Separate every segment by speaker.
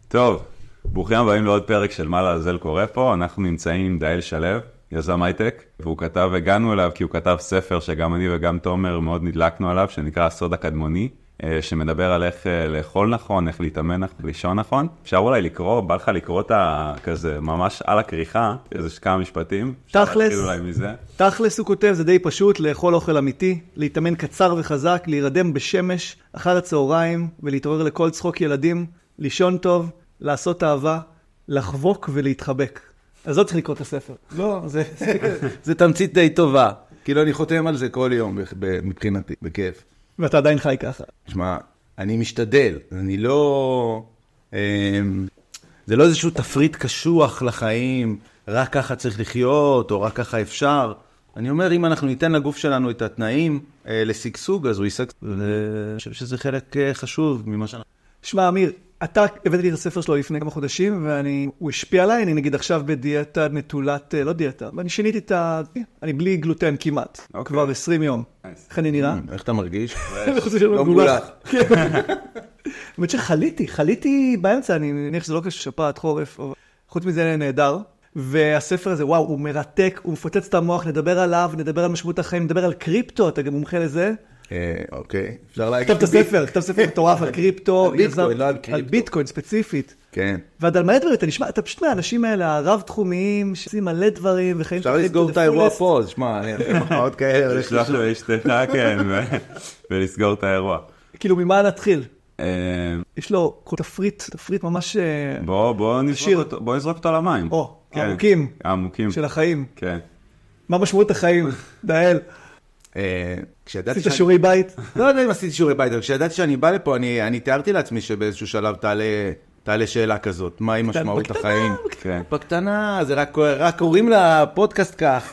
Speaker 1: טוב, ברוכים הבאים לעוד פרק של מה לעזל קורה פה. אנחנו נמצאים עם דאל שלו, יזם הייטק, והוא כתב, הגענו אליו כי הוא כתב ספר שגם אני וגם תומר מאוד נדלקנו עליו, שנקרא הסוד הקדמוני, שמדבר על איך לאכול נכון, איך להתאמן נכון, לישון נכון. אפשר אולי לקרוא, בא לך לקרוא את כזה ממש על הכריכה, איזה כמה משפטים.
Speaker 2: תכלס הוא כותב, זה די פשוט, לאכול אוכל אמיתי, להתאמן קצר וחזק, להירדם בשמש אחר הצהריים ולהתעורר לכל צחוק ילדים, לישון טוב, לעשות אהבה, לחבוק ולהתחבק. אז לא צריך לקרוא את הספר.
Speaker 3: לא, זה תמצית די טובה. כאילו אני חותם על זה כל יום מבחינתי, בכיף.
Speaker 2: ואתה עדיין חי ככה.
Speaker 3: תשמע, אני משתדל. אני לא... זה לא איזשהו תפריט קשוח לחיים, רק ככה צריך לחיות, או רק ככה אפשר. אני אומר, אם אנחנו ניתן לגוף שלנו את התנאים לסגסוג, אז הוא יסגסוג. אני חושב שזה חלק חשוב ממה שאנחנו...
Speaker 2: שמע, אמיר, אתה הבאתי לי את הספר שלו לפני כמה חודשים, והוא השפיע עליי, אני נגיד עכשיו בדיאטה נטולת, לא דיאטה, ואני שיניתי אני בלי גלוטן כמעט, כבר 20 יום. איך אני נראה?
Speaker 3: איך אתה מרגיש?
Speaker 2: לא מגולח. באמת שחליתי באמצע, אני מניח שזה לא כשפעת חורף, חוץ מזה נהדר, והספר הזה, וואו, הוא מרתק, הוא מפוצץ את המוח, נדבר עליו, נדבר על משמעות החיים, נדבר על קריפטו, אתה גם מומחה לזה.
Speaker 3: אוקיי, אפשר להגיד.
Speaker 2: כתב ספר מטורף על קריפטו, על ביטקוין ספציפית.
Speaker 3: כן.
Speaker 2: ועד על מה דברים, אתה נשמע, אתה פשוט מהאנשים האלה, הרב-תחומיים, שעושים מלא דברים וחיים...
Speaker 3: אפשר לסגור את האירוע פה, תשמע, עוד כאלה.
Speaker 1: לשלוח לו אשתך, כן, ולסגור את האירוע.
Speaker 2: כאילו, ממה נתחיל? יש לו תפריט ממש...
Speaker 1: בוא נזרוק אותו למים.
Speaker 2: העמוקים של החיים.
Speaker 1: כן.
Speaker 2: מה משמעות החיים, דאל? עשית שיעורי בית?
Speaker 3: לא יודע אם עשיתי שיעורי בית, אבל כשידעתי שאני בא לפה, אני תיארתי לעצמי שבאיזשהו שלב תעלה שאלה כזאת, מהי משמעות החיים? בקטנה, זה רק קוראים לפודקאסט כך.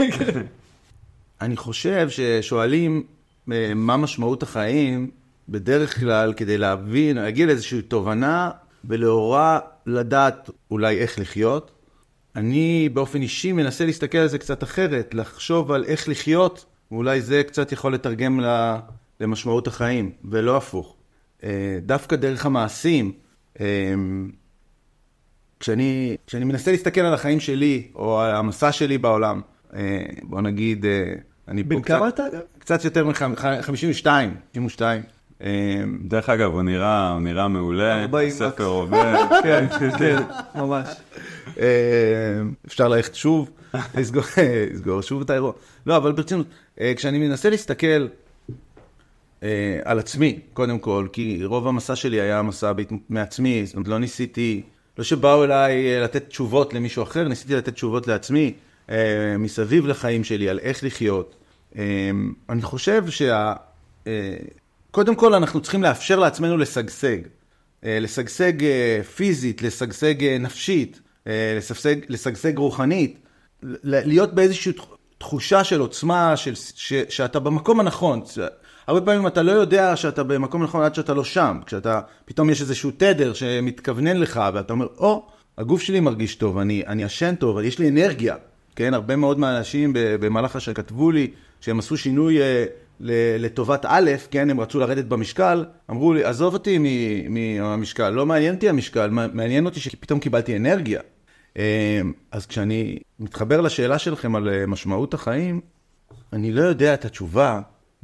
Speaker 3: אני חושב ששואלים מה משמעות החיים, בדרך כלל כדי להגיע לאיזושהי תובנה, ולאורה לדעת אולי איך לחיות. אני באופן אישי מנסה להסתכל על זה קצת אחרת, לחשוב על איך לחיות, ואולי זה קצת יכול לתרגם למשמעות החיים, ולא הפוך. דווקא דרך המעשים, כשאני מנסה להסתכל על החיים שלי, או על המסע שלי בעולם, בוא נגיד, אני פה קצת יותר מ-52, 52.
Speaker 1: דרך אגב, הוא נראה מעולה, ספר עובד.
Speaker 2: כן, ממש.
Speaker 3: אפשר ללכת שוב, לסגור שוב את האירוע. לא, אבל ברצינות, כשאני מנסה להסתכל על עצמי, קודם כל, כי רוב המסע שלי היה מסע מעצמי, זאת אומרת, לא ניסיתי, לא שבאו אליי לתת תשובות למישהו אחר, ניסיתי לתת תשובות לעצמי, מסביב לחיים שלי, על איך לחיות. אני חושב קודם כל אנחנו צריכים לאפשר לעצמנו לשגשג פיזית, לשגשג נפשית, לשגשג רוחנית, להיות באיזושהי תחושה של עוצמה, שאתה במקום הנכון. הרבה פעמים אתה לא יודע שאתה במקום הנכון עד שאתה לא שם, כשאתה פתאום יש איזשהו תדר שמתכוונן לך, ואתה אומר, הגוף שלי מרגיש טוב, אני ישן טוב, יש לי אנרגיה. כן, הרבה מאוד מהאנשים במהלך השנה כתבו לי שהם עשו שינוי לטובת א', כן, הם רצו לרדת במשקל, אמרו לי, עזוב אותי מהמשקל, לא מעניין אותי המשקל, מעניין אותי שפתאום קיבלתי אנרגיה. אז כשאני מתחבר לשאלה שלכם על משמעות החיים, אני לא יודע את התשובה,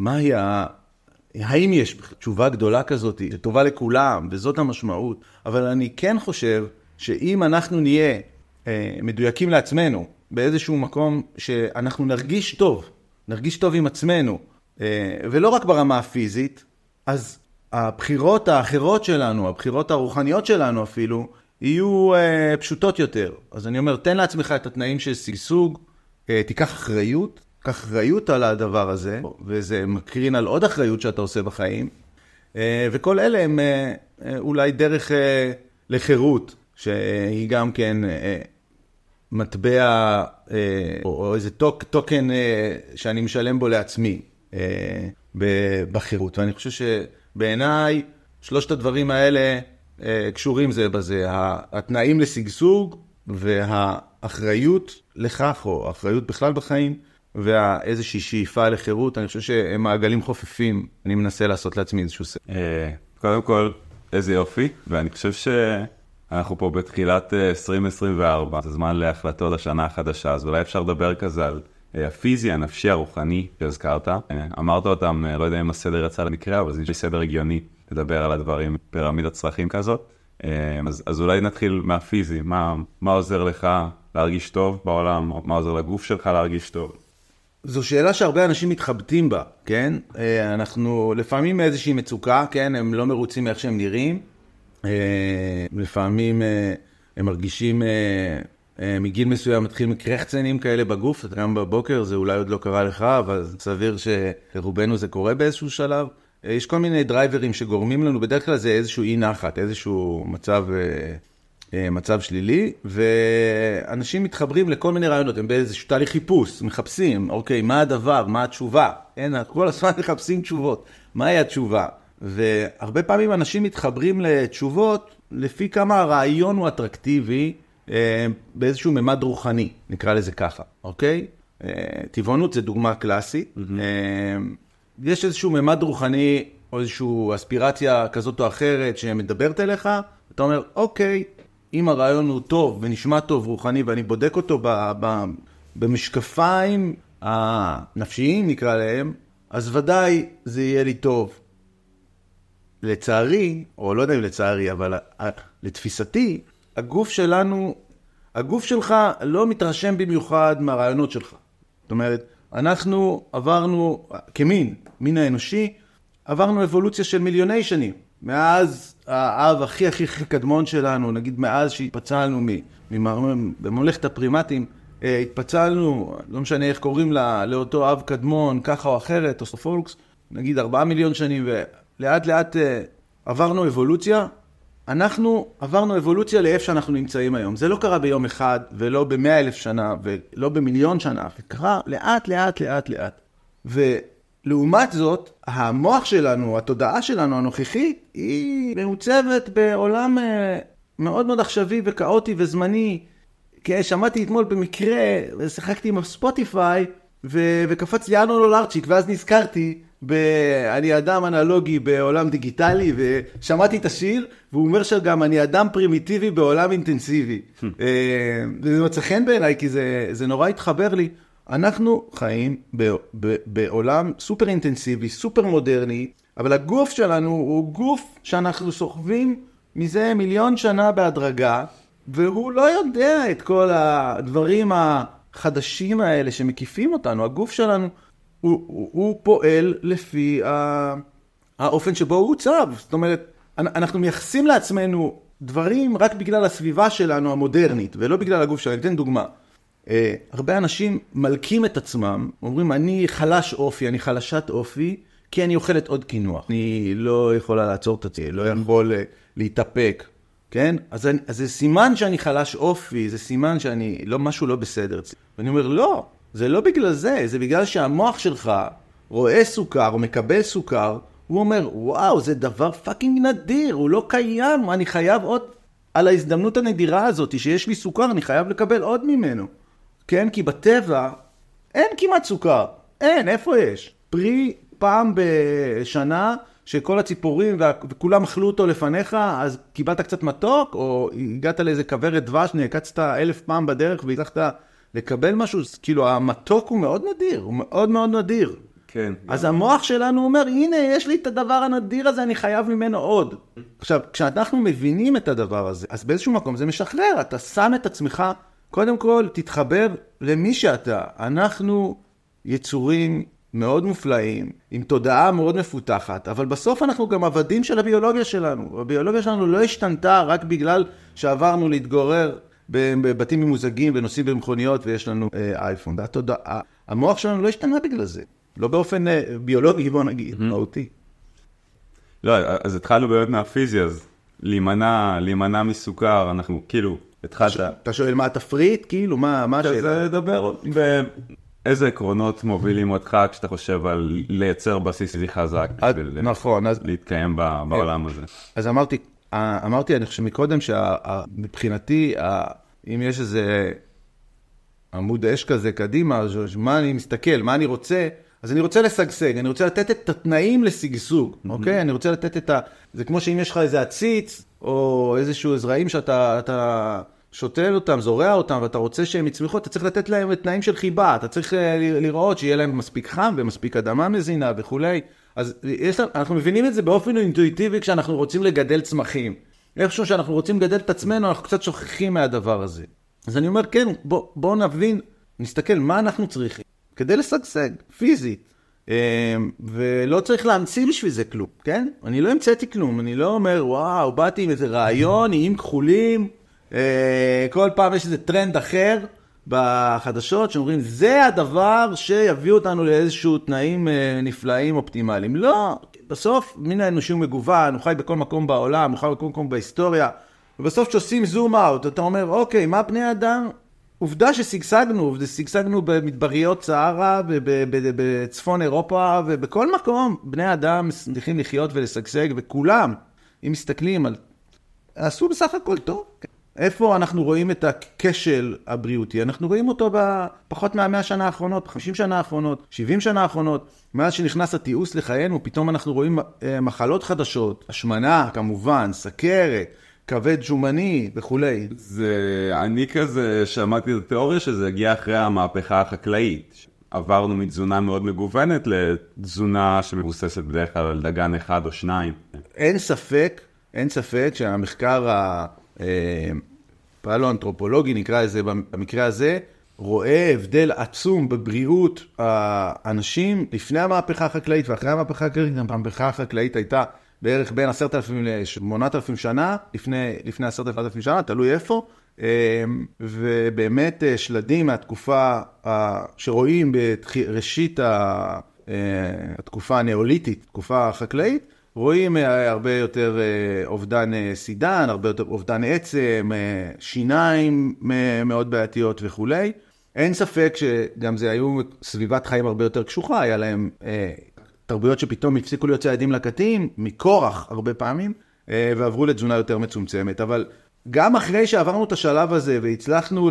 Speaker 3: האם יש תשובה גדולה כזאת, שטובה לכולם, וזאת המשמעות, אבל אני כן חושב שאם אנחנו נהיה מדויקים לעצמנו, באיזשהו מקום שאנחנו נרגיש טוב עם עצמנו, ולא רק ברמה הפיזית, אז הבחירות האחרות שלנו, הבחירות הרוחניות שלנו אפילו, יהיו פשוטות יותר. אז אני אומר, תן לעצמך את התנאים של סגסוג, תיקח אחריות על הדבר הזה, וזה מקרין על עוד אחריות שאתה עושה בחיים, וכל אלה הם אולי דרך לחירות, שהיא גם כן מטבע, או איזה טוקן שאני משלם בו לעצמי בחירות. ואני חושב שבעיניי שלושת הדברים האלה קשורים זה בזה. התנאים לסגסוג והאחריות לכך, או האחריות בכלל בחיים, ואיזושהי שאיפה לחירות. אני חושב שהם מעגלים חופפים. אני מנסה לעשות לעצמי איזשהו סדר.
Speaker 1: קודם כל, איזה יופי. ואני חושב אנחנו פה בתחילת 2024, זה זמן להחלטות השנה החדשה, אז אולי אפשר לדבר כזה על הפיזי, הנפשי, הרוחני שהזכרת. אמרת אותם, לא יודע אם הסדר יצא למקרה, אבל זה סדר הגיוני לדבר על הדברים, פירמידת צרכים כזאת. אז אולי נתחיל מהפיזי, מה עוזר לך להרגיש טוב בעולם, מה עוזר לגוף שלך להרגיש טוב?
Speaker 3: זו שאלה שהרבה אנשים מתחבטים בה, כן? אנחנו לפעמים מאיזושהי מצוקה, כן? הם לא מרוצים מאיך שהם נראים. לפעמים הם מרגישים מגיל מסוים מתחילים קרחצנים כאלה בגוף, גם בבוקר, זה אולי עוד לא קרה לך, אבל סביר שלרובנו זה קורה באיזשהו שלב. יש כל מיני דרייברים שגורמים לנו, בדרך כלל זה איזשהו אי נחת, איזשהו מצב שלילי, ואנשים מתחברים לכל מיני רעיונות, הם באיזשהו תהליך חיפוש, מחפשים, אוקיי, מה הדבר, מה התשובה? אין, כל הזמן מחפשים תשובות, מהי התשובה? והרבה פעמים אנשים מתחברים לתשובות, לפי כמה הרעיון הוא אטרקטיבי, באיזשהו ממד רוחני, נקרא לזה ככה, אוקיי? טבעונות זה דוגמה קלאסית, יש איזשהו ממד רוחני, או איזשהו אספירציה כזאת או אחרת שמדברת אליך, אתה אומר, אוקיי, אם הרעיון הוא טוב ונשמע טוב רוחני, ואני בודק אותו במשקפיים הנפשיים, נקרא להם, אז ודאי זה יהיה לי טוב. לצערי, או לא יודע אם לצערי, אבל לתפיסתי, הגוף שלך לא מתרשם במיוחד מהרעיונות שלך. זאת אומרת, אנחנו עברנו, מין האנושי, עברנו אבולוציה של מיליוני שנים. מאז האב הכי קדמון שלנו, נגיד מאז שהתפצלנו בממלכת הפרימטים, התפצלנו, לא משנה איך קוראים לאותו אב קדמון, ככה או אחרת, אוסטרופולוקס, נגיד 4 מיליון שנים, ולאט לאט עברנו אבולוציה. אנחנו עברנו אבולוציה לאיפה שאנחנו נמצאים היום. זה לא קרה ביום אחד, ולא ב100,000 שנה, ולא במיליון שנה, זה קרה לאט. ולעומת זאת, המוח שלנו, התודעה שלנו הנוכחית, היא מעוצבת בעולם מאוד מאוד עכשווי וקאוטי וזמני. כי שמעתי אתמול במקרה, שחקתי עם ספוטיפיי, וקפץ לי ארנולד ארצ'יק, ואז נזכרתי, אני אדם אנלוגי בעולם דיגיטלי, ושמעתי את השיר, והוא אומר שגם אני אדם פרימיטיבי בעולם אינטנסיבי. וזה מצא חן בעיניי, כי זה נורא התחבר לי. אנחנו חיים בעולם סופר אינטנסיבי, סופר מודרני, אבל הגוף שלנו הוא גוף שאנחנו סוחבים מזה 1,000,000 שנה בהדרגה, והוא לא יודע את כל הדברים החדשים האלה שמקיפים אותנו. הגוף שלנו הוא פועל לפי האופן שבו הוא עוצב. זאת אומרת, אנחנו מייחסים לעצמנו דברים רק בגלל הסביבה שלנו המודרנית, ולא בגלל הגוף שלנו. אתן דוגמה. הרבה אנשים מלקים את עצמם, אומרים, אני חלש אופי, אני חלשת אופי, כי אני אוכלת עוד קינוח. אני לא יכולה לעצור את עצמי, לא יכול להתאפק. כן? אז זה סימן שאני חלש אופי, זה סימן שאני, משהו לא בסדר. ואני אומר, לא, זה לא בגלל זה, זה בגלל שהמוח שלך רואה סוכר או מקבל סוכר, הוא אומר, וואו, זה דבר פאקינג נדיר, הוא לא קיים, אני חייב עוד, על ההזדמנות הנדירה הזאת, שיש לי סוכר, אני חייב לקבל עוד ממנו. כן? כי בטבע אין כמעט סוכר, אין, איפה יש? פרי פעם בשנה, שכל הציפורים וכולם אכלו אותו לפניך, אז קיבלת קצת מתוק, או הגעת לאיזה כברת דבש, נעקצת 1,000 פעם בדרך, והצלחת לקבל משהו, כאילו המתוק הוא מאוד נדיר, הוא מאוד מאוד נדיר.
Speaker 1: כן.
Speaker 3: אז המוח שלנו אומר, הנה, יש לי את הדבר הנדיר הזה, אני חייב ממנו עוד. עכשיו, כשאנחנו מבינים את הדבר הזה, אז באיזשהו מקום זה משחרר, אתה שם את עצמך, קודם כל, תתחבר למי שאתה. אנחנו יצורים מאוד מופלאים, עם תודעה מאוד מפותחת, אבל בסוף אנחנו גם עבדים של הביולוגיה שלנו. הביולוגיה שלנו לא השתנתה רק בגלל שעברנו להתגורר בבתים ממוזגים ונוסעים במכוניות ויש לנו אייפון. המוח שלנו לא השתנה בגלל זה. לא באופן ביולוגי, בוא נגיד, מהותי.
Speaker 1: לא, אז התחלנו באמת מהפיזי, אז להימנע מסוכר, אנחנו כאילו,
Speaker 3: אתה שואל מה התפריט? כאילו, מה השאלה?
Speaker 1: זה לדבר, איזה עקרונות מובילים אותך כשאתה חושב על לייצר בסיס חזק,
Speaker 3: נכון,
Speaker 1: להתקיים בעולם הזה?
Speaker 3: אז אמרתי, אני חושב מקודם שמבחינתי, אם יש איזה עמוד אש כזה קדימה, מה אני מסתכל, מה אני רוצה, אז אני רוצה לשגשג, אני רוצה לתת את התנאים לשגשוג, אוקיי? אני רוצה לתת זה כמו שאם יש לך איזה עציץ, או איזשהו זרעים שאתה שוטל אותם, זורע אותם, ואתה רוצה שהם יצמיחו, אתה צריך לתת להם תנאים של חיבה, אתה צריך לראות שיהיה להם מספיק חם ומספיק אדמה מזינה וכולי. אז אנחנו מבינים את זה באופן אינטואיטיבי כשאנחנו רוצים לגדל צמחים. איכשהו שאנחנו רוצים לגדל את עצמנו, אנחנו קצת שוכחים מהדבר הזה. אז אני אומר, כן, בואו נבין, נסתכל מה אנחנו צריכים כדי לשגשג, פיזית. ולא צריך להמציא בשביל זה כלום, כן? אני לא המצאתי כלום, אני לא אומר, וואו, באתי עם איזה רעיון, איים כחולים, כל פעם יש איזה טרנד אחר בחדשות, שאומרים, זה הדבר שיביא אותנו לאיזשהו תנאים נפלאים, אופטימליים. לא, בסוף, מין האנושי הוא מגוון, הוא חי בכל מקום בעולם, הוא חי בכל מקום בהיסטוריה, ובסוף כשעושים זום אאוט, אתה אומר, אוקיי, מה פני אדם? עובדה ששגשגנו במדבריות סהרה ובצפון אירופה ובכל מקום בני אדם צריכים לחיות ולשגשג, וכולם, אם מסתכלים על... עשו בסך הכל טוב. איפה אנחנו רואים את הכשל הבריאותי? אנחנו רואים אותו בפחות מה-100 שנה האחרונות, 50 שנה האחרונות, 70 שנה האחרונות. מאז שנכנס התיעוש לחיינו, פתאום אנחנו רואים מחלות חדשות, השמנה כמובן, סכרת, כבד שומני וכולי.
Speaker 1: אני כזה שמעתי את התיאוריה שזה הגיע אחרי המהפכה החקלאית. עברנו מתזונה מאוד מגוונת לתזונה שמבוססת בדרך כלל על דגן אחד או שניים.
Speaker 3: אין ספק שהמחקר הפלואנתרופולוגי נקרא לזה במקרה הזה, רואה הבדל עצום בבריאות האנשים לפני המהפכה החקלאית ואחרי המהפכה החקלאית. המהפכה החקלאית הייתה בערך בין 10,000 ל-8,000 שנה, לפני 10,000 שנה, תלוי איפה, ובאמת שלדים מהתקופה שרואים בראשית התקופה הנאוליתית, תקופה החקלאית, רואים הרבה יותר אובדן סידן, הרבה יותר אובדן עצם, שיניים מאוד בעייתיות וכולי. אין ספק שגם זה היו סביבת חיים הרבה יותר קשוחה, היה להם תרבויות שפתאום הפסיקו להיות צעדים לקטים, מכורח הרבה פעמים, ועברו לתזונה יותר מצומצמת. אבל גם אחרי שעברנו את השלב הזה והצלחנו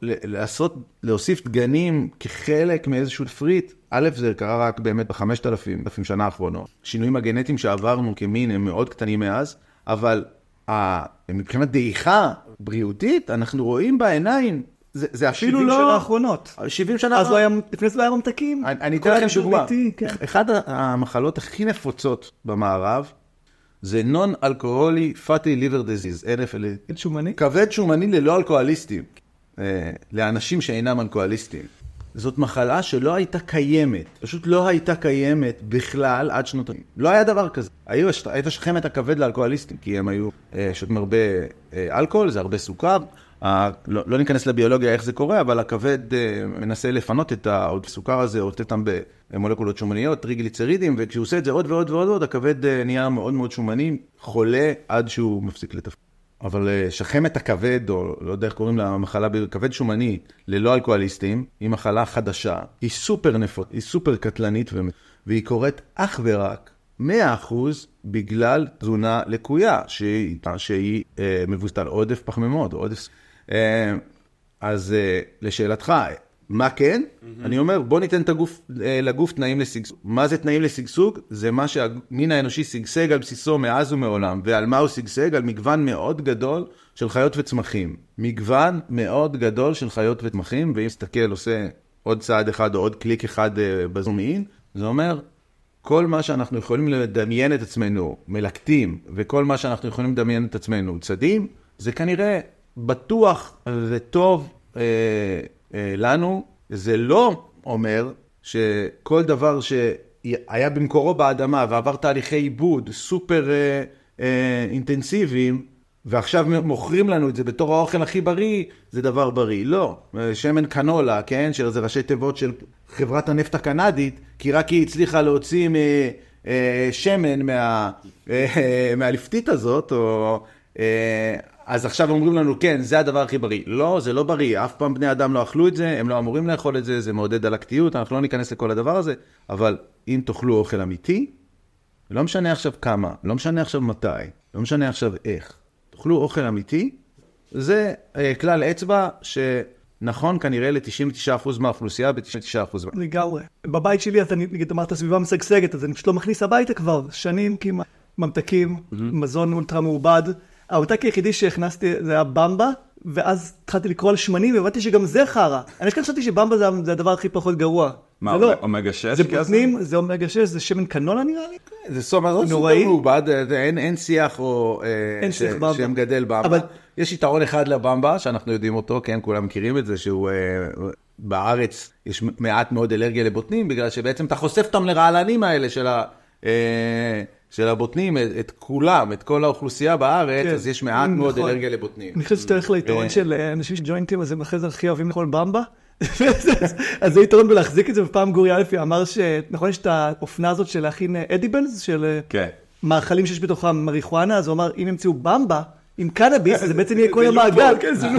Speaker 3: להוסיף דגנים כחלק מאיזשהו תפריט, א', זה קרה רק באמת ב5,000 שנה האחרונות. השינויים הגנטיים שעברנו כמין הם מאוד קטנים מאז, אבל מבחינת דעיכה בריאותית, אנחנו רואים בעיניים, זה אפילו
Speaker 2: 70
Speaker 3: לא...
Speaker 2: 70 שנה האחרונות.
Speaker 3: 70 שנה
Speaker 2: אז לפני זה לא היה ממתקים.
Speaker 3: אני אתן לכם דוגמה. אחד המחלות הכי נפוצות במערב, זה Non-Alcoholic Fatty Liver Disease, NFL.
Speaker 2: כבד שומני?
Speaker 3: כבד שומני ללא אלכוהוליסטים, לאנשים שאינם אלכוהוליסטים. זאת מחלה שלא הייתה קיימת, פשוט לא הייתה קיימת בכלל עד שנות... לא היה דבר כזה. היית שחמת הכבד לאלכוהוליסטים, כי הם היו שותים הרבה אלכוהול, זה הרבה סוכר. לא ניכנס לביולוגיה איך זה קורה, אבל הכבד מנסה לפנות את הסוכר הזה, או אותם במולקולות שומניות, טריגליצרידים, וכשהוא עושה את זה עוד ועוד ועוד ועוד, הכבד נהיה מאוד מאוד שומני, חולה עד שהוא מפסיק לתפקד. אבל שחמת הכבד, או לא יודע איך קוראים לה, מחלה בכבד שומני, ללא אלכוהוליסטים, היא מחלה חדשה, היא סופר נפוץ, היא סופר קטלנית, והיא קורית אך ורק 100% בגלל תזונה לקויה, שהיא מבוססת על עודף פחמימות, עודף... אז לשאלתך, מה כן? אני אומר, בוא ניתן לגוף תנאים לשגשוג. מה זה תנאים לשגשוג? זה מה שהמין האנושי שגשג על בסיסו מאז ומעולם. ועל מה הוא שגשג? על מגוון מאוד גדול של חיות וצמחים. מגוון מאוד גדול של חיות וצמחים, ואם תסתכל, עושה עוד צעד אחד או עוד קליק אחד בזומין, זה אומר, כל מה שאנחנו יכולים לדמיין את עצמנו מלקטים, וכל מה שאנחנו יכולים לדמיין את עצמנו צדים, זה כנראה בטוח וטוב לנו. זה לא אומר שכל דבר שהיה במקורו באדמה ועבר תהליכי עיבוד סופר אינטנסיביים, ועכשיו מוכרים לנו את זה בתור האוכל הכי בריא, זה דבר בריא. לא. שמן קנולה, כן? שזה ראשי תיבות של חברת הנפט הקנדית, כי רק היא הצליחה להוציא שמן מהלפתית הזאת, או... אז עכשיו אומרים לנו, כן, זה הדבר הכי בריא. לא, זה לא בריא. אף פעם בני אדם לא אכלו את זה, הם לא אמורים לאכול את זה, זה מעודד דלקתיות, אנחנו לא ניכנס לכל הדבר הזה, אבל אם תאכלו אוכל אמיתי, לא משנה עכשיו כמה, לא משנה עכשיו מתי, לא משנה עכשיו איך. תאכלו אוכל אמיתי, זה כלל אצבע שנכון כנראה ל-99% מהאוכלוסייה, ב-99%.
Speaker 2: לגמרי. בבית שלי, אתה נגיד אמרת סביבה משגשגת, אז אני פשוט לא מכניס הביתה כבר, שנים כמעט. ממתקים, מזון אולטרה מעובד, העותק היחידי שהכנסתי זה היה במבה, ואז התחלתי לקרוא על שמנים, והבנתי שגם זה חרה. אני חשבתי שבמבה זה הדבר הכי פחות גרוע.
Speaker 1: מה, אומגה 6?
Speaker 2: זה בוטנים, זה אומגה 6, זה שמן קנולה נראה לי.
Speaker 3: זה סופר מעובד, אין שיח או שם גדל במבה. יש יתרון אחד לבמבה, שאנחנו יודעים אותו, כן, כולם מכירים את זה, שהוא בארץ יש מעט מאוד אלרגיה לבוטנים, בגלל שבעצם אתה חושף אותם לרעלנים האלה של הבוטנים, את כולם, את כל האוכלוסייה בארץ, אז יש מעט מאוד אלרגיה לבוטנים.
Speaker 2: אני חושב שאתה הולך ליתרון של אנשים שג'וינטים, אז הם אחרי זה הכי אוהבים לאכול במבה. אז זה יתרון בלהחזיק את זה, ופעם גורי אלפי אמר שנכון יש את האופנה הזאת של להכין אדיבלס, של מאכלים שיש בתוכם מריחואנה, אז הוא אמר, אם ימצאו במבה עם קנאביס, זה בעצם יהיה כל המעגל.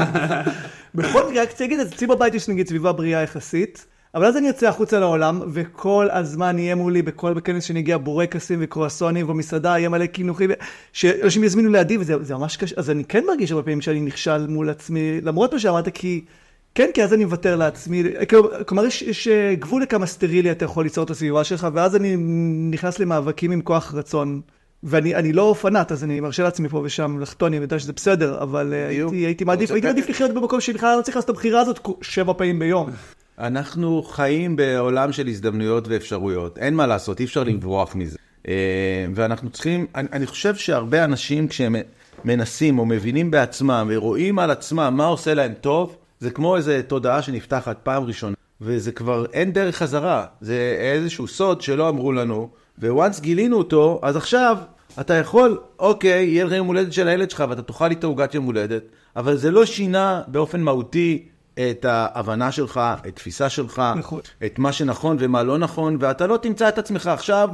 Speaker 2: בכל מקרה, רק תגיד, אז אצלי בבית יש נגיד סביבה בריאה יחסית, אבל אז אני יוצא החוצה לעולם, וכל הזמן יהיה מולי, בכל בכנס שנגיע בורקסים וקרואסונים, ומסעדה יהיה מלא קינוחים, שאנשים יזמינו לידי, וזה ממש קשה. אז אני כן מרגיש הרבה פעמים שאני נכשל מול עצמי, למרות מה שאמרת, כי אז אני מוותר לעצמי. כלומר, יש גבול לכמה סטרילי אתה יכול ליצור את הסביבה שלך, ואז אני נכנס למאבקים עם כוח רצון. ואני לא פנאט, אז אני מרשה לעצמי פה ושם לחתון, אני יודע שזה בסדר, אבל הייתי מעדיף לחיות במקום שבכלל לא צריך לעשות את הבחירה הזאת 7 פעמים ביום.
Speaker 3: אנחנו חיים בעולם של הזדמנויות ואפשרויות. אין מה לעשות, אי אפשר לברוח מזה. ואנחנו צריכים, אני חושב שהרבה אנשים כשהם מנסים או מבינים בעצמם ורואים על עצמם מה עושה להם טוב, זה כמו איזו תודעה שנפתחת פעם ראשונה, וזה כבר אין דרך חזרה. זה איזשהו סוד שלא אמרו לנו, וואנס גילינו אותו, אז עכשיו אתה יכול, אוקיי, יהיה לך יום הולדת של הילד שלך, ואתה תאכל איתו עוגת יום הולדת, אבל זה לא שינה באופן מהותי את ההבנה שלך, את תפיסה שלך, את מה שנכון ומה לא נכון, ואתה לא תמצא את עצמך עכשיו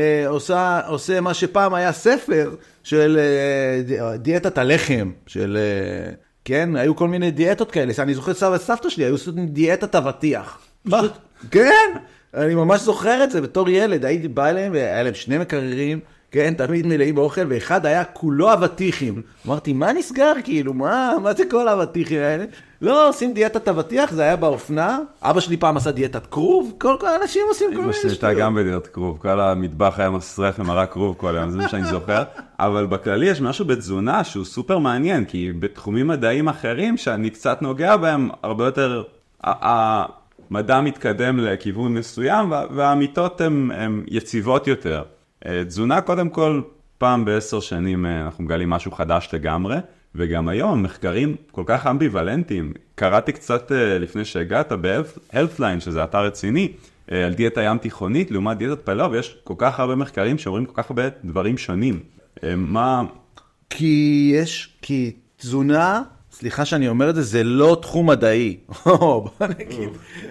Speaker 3: עושה מה שפעם היה ספר של דיאטת הלחם, של, כן, היו כל מיני דיאטות כאלה, אני זוכר סבא וסבתא שלי, היו עושים דיאטת אבטיח.
Speaker 2: מה?
Speaker 3: כן, אני ממש זוכר את זה בתור ילד, הייתי בא אליהם והיה להם 2 מקררים, כן, תמיד מלאים באוכל, ואחד היה כולו אבטיחים. אמרתי, מה נסגר כאילו? מה זה כל האבטיחים האלה? לא, עושים דיאטת אבטיח, זה היה באופנה. אבא שלי פעם עשה דיאטת כרוב, כל האנשים עושים כל מיני שטויות.
Speaker 1: הייתה גם בדיאטת כרוב, כל המטבח היה מסרף ומרק כרוב כל היום, זה מה שאני זוכר. אבל בכללי יש משהו בתזונה שהוא סופר מעניין, כי בתחומים מדעיים אחרים שאני קצת נוגע בהם, הרבה יותר המדע מתקדם לכיוון מסוים, והאמיתות הן יציבות יותר. תזונה קודם כל, פעם ב10 שנים אנחנו מגלים משהו חדש לגמרי, וגם היום מחקרים כל כך אמביוולנטיים. קראתי קצת לפני שהגעת ב-Healthline, שזה אתר רציני, על דיאטה ים תיכונית, לעומת דיאטת פלאו, ויש כל כך הרבה מחקרים שאומרים כל כך הרבה דברים שונים. מה?
Speaker 3: כי תזונה, סליחה שאני אומר את זה, זה לא תחום מדעי. בוא נגיד.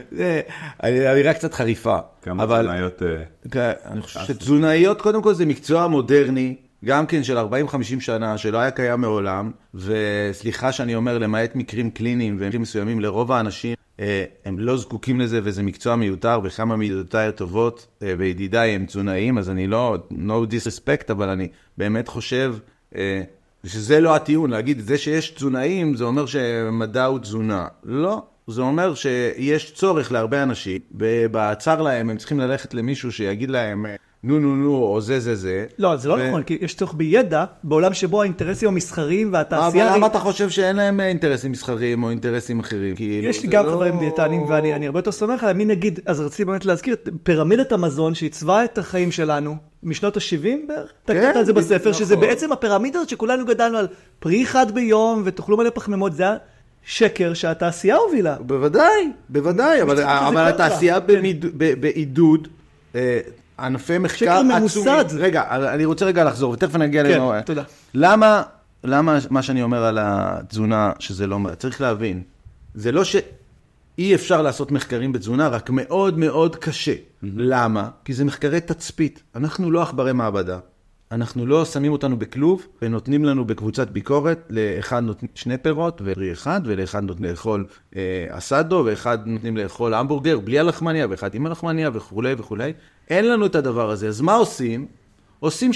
Speaker 3: אמירה קצת חריפה.
Speaker 1: כמה תזונאיות?
Speaker 3: אני חושב שתזונאיות, קודם כל זה מקצוע מודרני, גם כן של 40-50 שנה, שלא היה קיים מעולם, וסליחה שאני אומר, למעט מקרים קליניים ומקרים מסוימים, לרוב האנשים, הם לא זקוקים לזה, וזה מקצוע מיותר, וכמה מידותיי טובות, וידידיי הם תזונאים, אז אני לא, no disrespect, אבל אני באמת חושב, שזה לא הטיעון, להגיד, זה שיש תזונאים, זה אומר שמדע הוא תזונה. לא, זה אומר שיש צורך להרבה אנשים, ובעצר להם הם צריכים ללכת למישהו שיגיד להם, נו, או זה.
Speaker 2: לא, זה לא נכון, כי יש צורך בידע, בעולם שבו האינטרסים המסחריים והתעשייה...
Speaker 3: אבל למה אתה חושב שאין להם אינטרסים מסחריים או אינטרסים אחרים?
Speaker 2: יש לי גם חברים דיאטנים, ואני הרבה יותר סומך עליהם, מי נגיד, אז רציתי באמת להזכיר, פירמידת המזון שעיצבה את החיים שלנו, משנות ה-70 בערך, אתה קראת על זה בספר, שזה בעצם הפירמידה שכולנו גדלנו על פרי אחד ביום, ותאכלו מלא פחמימות, זה שקר שהתעשייה הובילה.
Speaker 3: בוודאי, אבל התעשייה בעידוד, ענפי מחקר עצומים. רגע, אני רוצה רגע לחזור, ותכף אני אגיע
Speaker 2: אלינו. כן, תודה.
Speaker 3: למה מה שאני אומר על התזונה, שזה לא... צריך להבין, זה לא שאי אפשר לעשות מחקרים בתזונה, רק מאוד מאוד קשה. למה? כי זה מחקרי תצפית. אנחנו לא עכברי מעבדה. אנחנו לא שמים אותנו בכלוב, ונותנים לנו בקבוצת ביקורת, לאחד נותנים 2 פירות ופרי אחד, ולאחד נותנים לאכול אסדו, ואחד נותנים לאכול המבורגר בלי הלחמניה, ואחד עם הלחמניה וכו' וכו'. אין לנו את הדבר הזה. אז מה עושים? עושים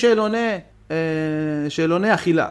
Speaker 3: שאלוני אכילה.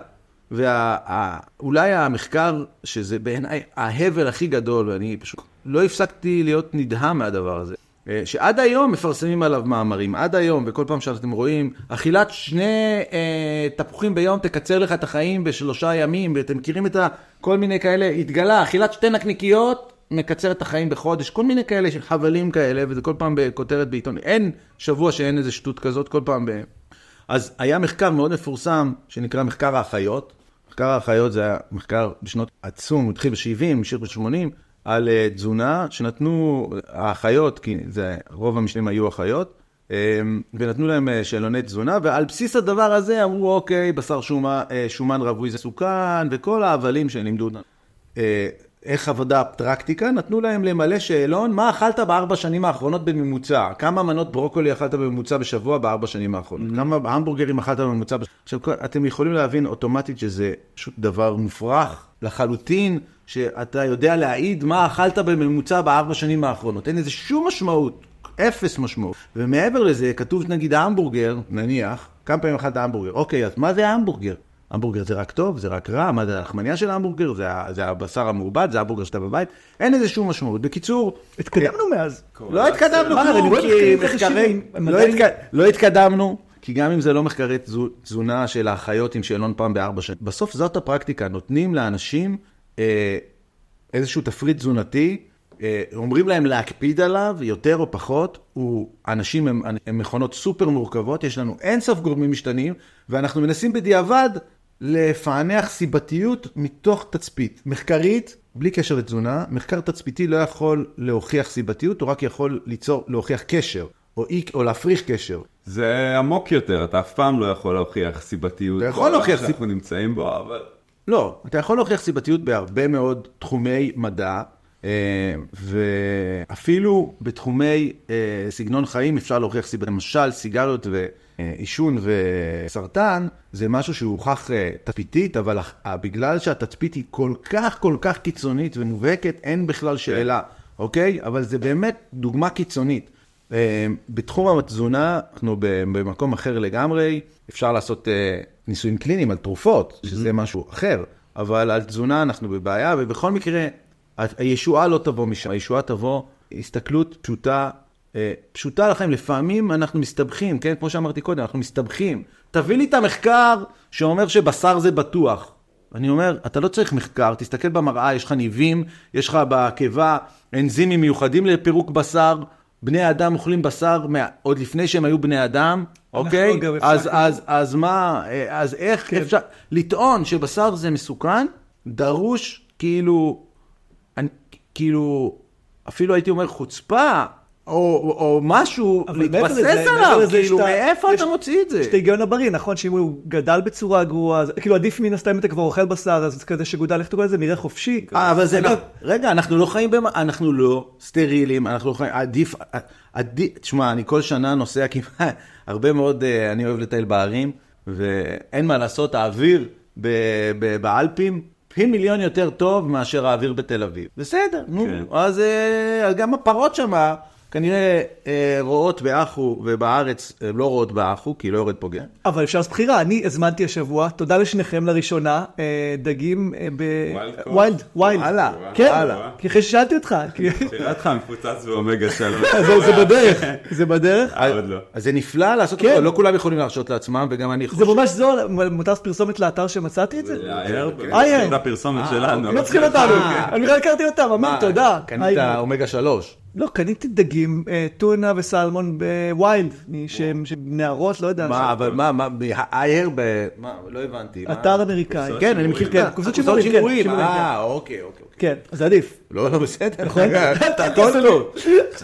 Speaker 3: ואולי המחקר, שזה בעיניי ההבל הכי גדול, ואני פשוט לא הפסקתי להיות נדהם מהדבר הזה, שעד היום מפרסמים עליו מאמרים, עד היום, וכל פעם שאתם רואים, אכילת 2 תפוחים ביום תקצר לך את החיים ב3 ימים, ואתם מכירים את כל מיני כאלה, התגלה, אכילת 2 נקניקיות, מקצר את החיים בחודש, כל מיני כאלה של חבלים כאלה, וזה כל פעם בכותרת בעיתון, אין שבוע שאין איזה שטות כזאת, כל פעם אז היה מחקר מאוד מפורסם, שנקרא מחקר האחיות, מחקר האחיות זה היה מחקר בשנות עצום, הוא התחיל ב-70, המשיך ב-80, על תזונה שנתנו האחיות, כי רוב המשלים היו אחיות, ונתנו להם שאלוני תזונה, ועל בסיס הדבר הזה אמרו, אוקיי, בשר שומן רווי זה סוכן, וכל ההבלים שלימדו איך עבודה פרקטיקה, נתנו להם למלא שאלון, מה אכלת ב4 שנים האחרונות בממוצע? כמה מנות ברוקולי אכלת בממוצע בשבוע ב4 שנים האחרונות? כמה המבורגרים אכלת בממוצע בשבוע? עכשיו, אתם יכולים להבין אוטומטית שזה פשוט דבר מופרך לחלוטין, שאתה יודע להעיד מה אכלת בממוצע ב4 שנים האחרונות. אין איזה שום משמעות, אפס משמעות. ומעבר לזה, כתוב נגיד ההמבורגר, נניח, כמה פעמים אכלת ההמבורגר? אוקיי, אז מה זה ההמבורגר? המבורגר זה רק טוב, זה רק רע, מה זה הלחמניה של ההמבורגר, זה הבשר המעובד, זה ההמבורגר שאתה בבית, אין איזה שום משמעות. בקיצור,
Speaker 2: התקדמנו מאז.
Speaker 3: לא התקדמנו, לא התקדמנו, כי גם אם זה לא מחקרי תזונה של האחיות עם שאלון פעם ב4 שנים, בסוף זאת הפרקטיקה, נותנים לאנשים איזשהו תפריט תזונתי, אומרים להם להקפיד עליו, יותר או פחות, אנשים הם מכונות סופר מורכבות, יש לנו אין סוף גורמים משתנים, ואנחנו מנסים בדיעבד לפענח סיבתיות מתוך תצפית. מחקרית, בלי קשר לתזונה, מחקר תצפיתי לא יכול להוכיח סיבתיות, הוא רק יכול להוכיח קשר, או להפריך קשר.
Speaker 1: זה עמוק יותר, אתה אף פעם לא יכול להוכיח סיבתיות.
Speaker 3: אתה יכול להוכיח סיבתיות.
Speaker 1: אנחנו נמצאים בו, אבל...
Speaker 3: לא, אתה יכול להוכיח סיבתיות בהרבה מאוד תחומי מדע, ואפילו בתחומי סגנון חיים אפשר להוכיח סיבתיות. למשל, סיגריות ועישון וסרטן, זה משהו שהוא הוכח תצפיתית, אבל בגלל שהתצפית היא כל כך קיצונית ומובהקת, אין בכלל שאלה, אוקיי? אבל זה באמת דוגמה קיצונית. בתחום התזונה, אנחנו במקום אחר לגמרי, אפשר לעשות ניסויים קליניים על תרופות, שזה משהו אחר, אבל על תזונה אנחנו בבעיה, ובכל מקרה, הישועה לא תבוא משם, הישועה תבוא, הסתכלות פשוטה לכם, לפעמים אנחנו מסתבכים, כן? כמו שאמרתי קודם, אנחנו מסתבכים. תביא לי את המחקר שאומר שבשר זה בטוח. אני אומר, אתה לא צריך מחקר, תסתכל במראה, יש לך ניבים, יש לך בקיבה אנזימים מיוחדים לפירוק בשר, בני האדם אוכלים בשר עוד לפני שהם היו בני אדם, אוקיי? אז מה, אז איך אפשר לטעון שבשר זה מסוכן? דרוש כאילו, אפילו הייתי אומר חוצפה, או משהו להתבסס עליו, כאילו, מאיפה אתה מוציא את זה?
Speaker 2: יש את ההיגיון הבריא, נכון, שאם הוא גדל בצורה גרועה, כאילו עדיף מן הסתם אם אתה כבר אוכל בשר, אז כזה שגודל, איך אתה קורא לזה, נראה חופשי.
Speaker 3: אבל זה לא, רגע, אנחנו לא חיים, אנחנו לא סטרילים, אנחנו לא חיים, עדיף, תשמע, אני כל שנה נוסע כמעט, הרבה מאוד, אני אוהב לטייל בערים, ואין מה לעשות, האוויר באלפים, פי מיליון יותר טוב מאשר האוויר בתל אביב. בסדר, נו. אז גם הפרות שמה, כנראה רואות באחו, ובארץ לא רואות באחו, כי לא יורד פוגע.
Speaker 2: אבל אפשר לעשות בחירה. אני הזמנתי השבוע, תודה לשניכם לראשונה, דגים בווילד.
Speaker 3: הלאה.
Speaker 2: כן, כי אחרי ששאלתי אותך.
Speaker 1: שאלתך מפוצץ באומגה 3.
Speaker 2: זה בדרך.
Speaker 1: עוד לא.
Speaker 3: אז זה נפלא לעשות אותו, לא כולם יכולים להרשות לעצמם, וגם אני חושב...
Speaker 2: זה ממש זול, מותר פרסומת לאתר שמצאתי את זה?
Speaker 1: זה הפרסומת שלנו.
Speaker 2: לא צריכים אותנו, אני לא הכרתי אותם, אמר תודה.
Speaker 3: קנית אומגה 3.
Speaker 2: לא, קניתי דגים, טונה וסלמון בווילד, שהם נערות, לא יודע.
Speaker 3: מה, אבל מה, האייר לא הבנתי.
Speaker 2: אתר אמריקאי.
Speaker 3: כן, אני מכיר כאן.
Speaker 2: קופסות שימורים.
Speaker 3: אוקיי.
Speaker 2: כן, אז עדיף.
Speaker 3: לא, בסדר. אתה הכל טוב.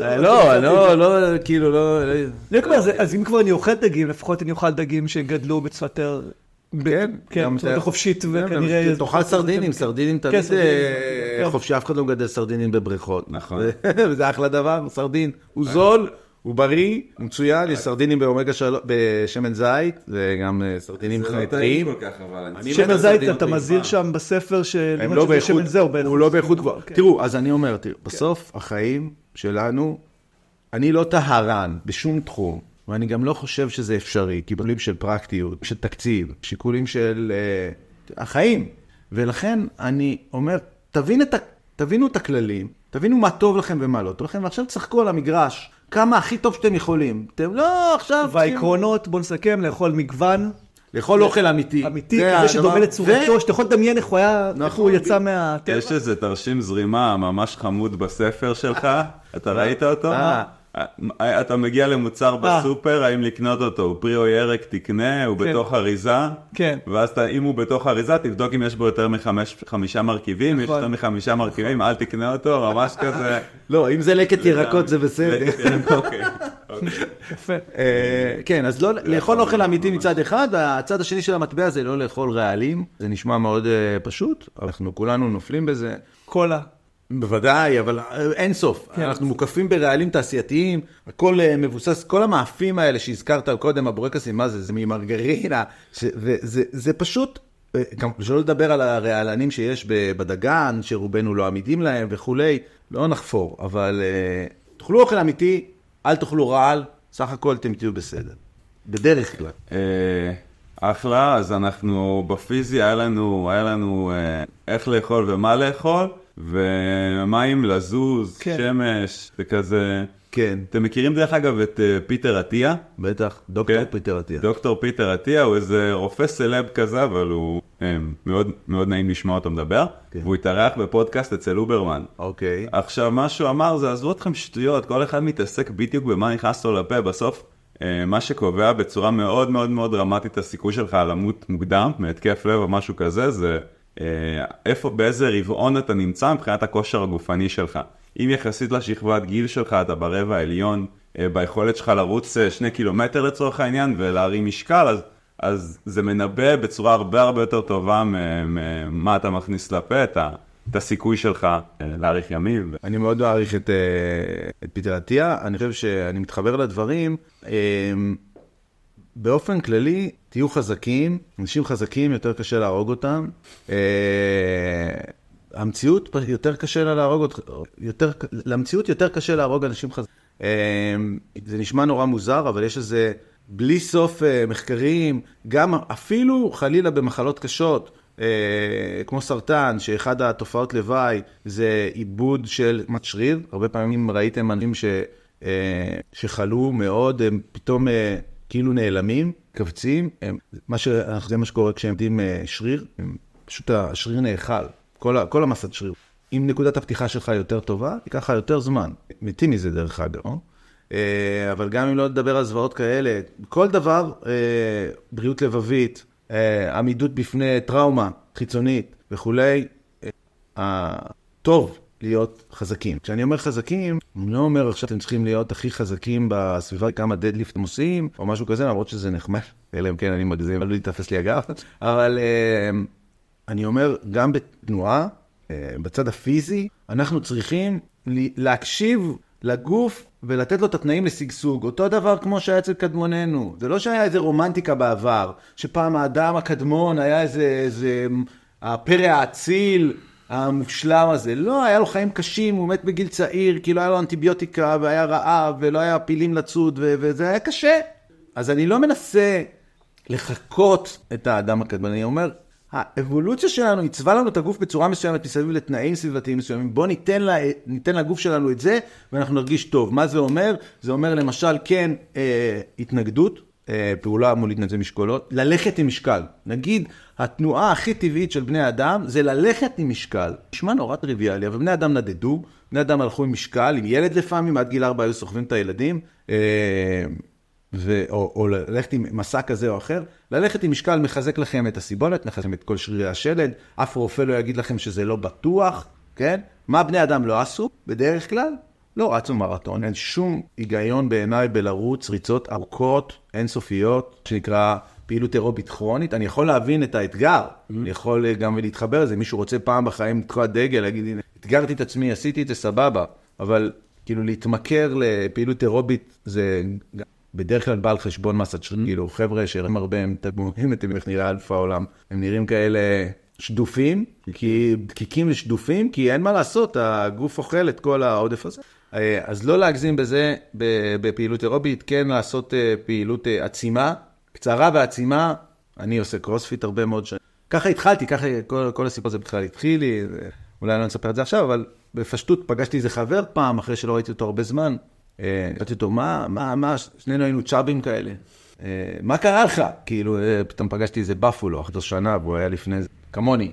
Speaker 3: לא, כאילו, לא.
Speaker 2: אני אומר, אז אם כבר אני אוכל דגים, לפחות אני אוכל דגים שגדלו בצפתר. כן, זאת חופשית וכנראה...
Speaker 3: תאכל סרדינים תמיד חופשי, אף אחד לא מגדל סרדינים בבריכות.
Speaker 1: נכון.
Speaker 3: וזה אחלה דבר, סרדין הוא זול, הוא בריא, הוא מצוין, יש סרדינים באומגה בשמן זית, זה גם סרדינים חייתיים.
Speaker 2: שמן זית אתה מזהיר שם בספר של...
Speaker 3: הוא לא באיכות כבר. תראו, אז אני אומר, בסוף החיים שלנו, אני לא טהרן בשום תחום. ואני גם לא חושב שזה אפשרי, שיקולים של פרקטיות, של תקציב, שיקולים של החיים. ולכן אני אומר, תבינו את הכללים, תבינו מה טוב לכם ומה לא טוב לכם, ועכשיו תשחקו על המגרש כמה הכי טוב שאתם יכולים. אתם לא עכשיו...
Speaker 2: והעקרונות, בוא נסכם, לאכול מגוון.
Speaker 3: לאכול אוכל אמיתי.
Speaker 2: אמיתי, כזה שדומה לצורתו, שאתה יכול לדמיין איך הוא היה, איך הוא יצא מהטבע.
Speaker 1: יש איזה תרשים זרימה ממש חמוד בספר שלך, אתה ראית אותו? אתה מגיע למוצר בסופר, האם לקנות אותו, הוא פרי או ירק, תקנה, הוא בתוך אריזה, ואז אם הוא בתוך אריזה, תבדוק אם יש בו יותר מחמישה מרכיבים, יש יותר מחמישה מרכיבים, אל תקנה אותו, ממש כזה.
Speaker 3: לא, אם זה לקט ירקות זה בסדר.
Speaker 1: אוקיי.
Speaker 2: יפה.
Speaker 3: כן, אז לאכול אוכל אמיתי מצד אחד, והצד השני של המטבע זה לא לאכול רעלים, זה נשמע מאוד פשוט, אנחנו כולנו נופלים בזה.
Speaker 2: קולה.
Speaker 3: בוודאי, אבל אין סוף. אנחנו מוקפים ברעלים תעשייתיים, הכל מבוסס, כל המאפים האלה שהזכרת קודם, הבורקסים, מה זה? זה ממרגרינה, זה פשוט, גם שלא לדבר על הרעלנים שיש בדגן, שרובנו לא עמידים להם וכולי, לא נחפור, אבל תאכלו אוכל אמיתי, אל תאכלו רעל, סך הכל אתם תהיו בסדר. בדרך כלל.
Speaker 1: אחלה, אז אנחנו בפיזי, היה לנו איך לאכול ומה לאכול, ומים לזוז, שמש, זה כזה.
Speaker 3: כן.
Speaker 1: אתם מכירים דרך אגב את פיטר עטיה?
Speaker 3: בטח, דוקטור פיטר עטיה.
Speaker 1: דוקטור פיטר עטיה הוא איזה רופא סלב כזה, אבל הוא מאוד, מאוד נעים לשמוע אותו מדבר, והוא התארח בפודקאסט אצל אוברמן.
Speaker 3: אוקיי.
Speaker 1: עכשיו, מה שהוא אמר זה, עזבו אתכם שטויות, כל אחד מתעסק בדיוק במה נכנס לו לפה, בסוף, מה שקובע בצורה מאוד מאוד מאוד דרמטית הסיכוי שלך למות מוקדם, מהתקף לב או משהו כזה, זה איפה, באיזה רבעון אתה נמצא מבחינת הכושר הגופני שלך. אם יחסית לשכבת גיל שלך, אתה ברבע העליון, ביכולת שלך לרוץ 2 קילומטר לצורך העניין, ולהרים משקל, אז זה מנבא בצורה הרבה הרבה יותר טובה מה אתה מכניס לפה, את הסיכוי שלך להאריך ימים.
Speaker 3: אני מאוד מעריך את פיטר עטיה, אני חושב שאני מתחבר לדברים, באופן כללי, תהיו חזקים, אנשים חזקים יותר קשה להרוג אותם, המציאות יותר קשה להרוג למציאות יותר קשה להרוג אנשים חזקים. זה נשמע נורא מוזר, אבל יש איזה בלי סוף מחקרים, גם אפילו חלילה במחלות קשות, כמו סרטן, שאחד התופעות לוואי זה עיבוד של שריר. הרבה פעמים ראיתם אנשים שחלו מאוד, הם פתאום כאילו נעלמים, קבצים, זה מה שקורה כשהם עובדים שריר, פשוט השריר נאכל. כל המסת שריר. אם נקודת הפתיחה שלך יותר טובה, ייקח לך יותר זמן. מתים מזה דרך אגב. אבל גם אם לא לדבר על זוועות כאלה, כל דבר, בריאות לבבית, עמידות בפני טראומה חיצונית וכולי, טוב להיות חזקים. כשאני אומר חזקים, אני לא אומר עכשיו אתם צריכים להיות הכי חזקים בסביבה, כמה דדליפט אתם עושים, או משהו כזה, למרות שזה נחמד. אלא אם כן, אני מגזים, לא להתאפס לי אגב. אבל אני אומר, גם בתנועה, בצד הפיזי, אנחנו צריכים להקשיב לגוף ולתת לו את התנאים לסגסוג. אותו דבר כמו שהיה אצל קדמוננו. זה לא שהיה איזה רומנטיקה בעבר, שפעם האדם הקדמון היה איזה הפרא האציל המושלם הזה. לא, היה לו חיים קשים, הוא מת בגיל צעיר, כי לא היה לו אנטיביוטיקה והיה רעב ולא היה פילים לצוד וזה היה קשה. אז אני לא מנסה לחכות את האדם הקדמון. אני אומר, האבולוציה שלנו הצבה לנו את הגוף בצורה מסוימת מסביב לתנאים סביבתיים מסוימים. בוא ניתן לגוף שלנו את זה, ואנחנו נרגיש טוב. מה זה אומר? זה אומר למשל, כן, התנגדות, פעולה מול התנגדות משקולות, ללכת עם משקל. נגיד, התנועה הכי טבעית של בני אדם, זה ללכת עם משקל. נשמע נורא טריוויאלי, אבל בני אדם נדדו, בני אדם הלכו עם משקל, עם ילד לפעמים, עד גיל 4 היו סוחבים את הילדים, או ללכת עם מסע כזה או אחר, ללכת עם משקל מחזק לכם את הסיבולת, מחזק את כל שרירי השלד, אף רופא לא יגיד לכם שזה לא בטוח, כן? מה בני אדם לא עשו? בדרך כלל, לא רצו מרתון, אין שום היגיון בעיניי בלרוץ ריצות ארוכות, אינסופיות, שנקרא פעילות אירובית כרונית. אני יכול להבין את האתגר, אני יכול גם להתחבר לזה, מישהו רוצה פעם בחיים לתקוע דגל, להגיד, הנה, אתגרתי את עצמי, עשיתי את זה סבבה, אבל כאילו להתמכר לפעילות אירובית זה בדרך כלל בא על חשבון מסת שריר, כאילו חבר'ה שראים הרבה, הם תגמורים, אתם איך נראה אלף העולם, הם נראים כאלה שדופים, דקיקים ושדופים, כי אין מה לעשות, הגוף אוכל את כל העודף הזה. אז לא להגזים בזה בפעילות אירובית, כן לעשות פעילות עצימה, קצרה ועצימה, אני עושה קרוספיט הרבה מאוד שנים. ככה התחלתי, ככה כל הסיפור הזה בכלל התחיל לי, אולי לא נספר את זה עכשיו, אבל בפשטות פגשתי איזה חבר פעם, אחרי שלא ראיתי אותו הרבה זמן, שאלתי אותו, מה, שנינו היינו צ'אבים כאלה. מה קרה לך? כאילו, פתאום פגשתי איזה בפולו, אחרי שנה, והוא היה לפני זה, כמוני.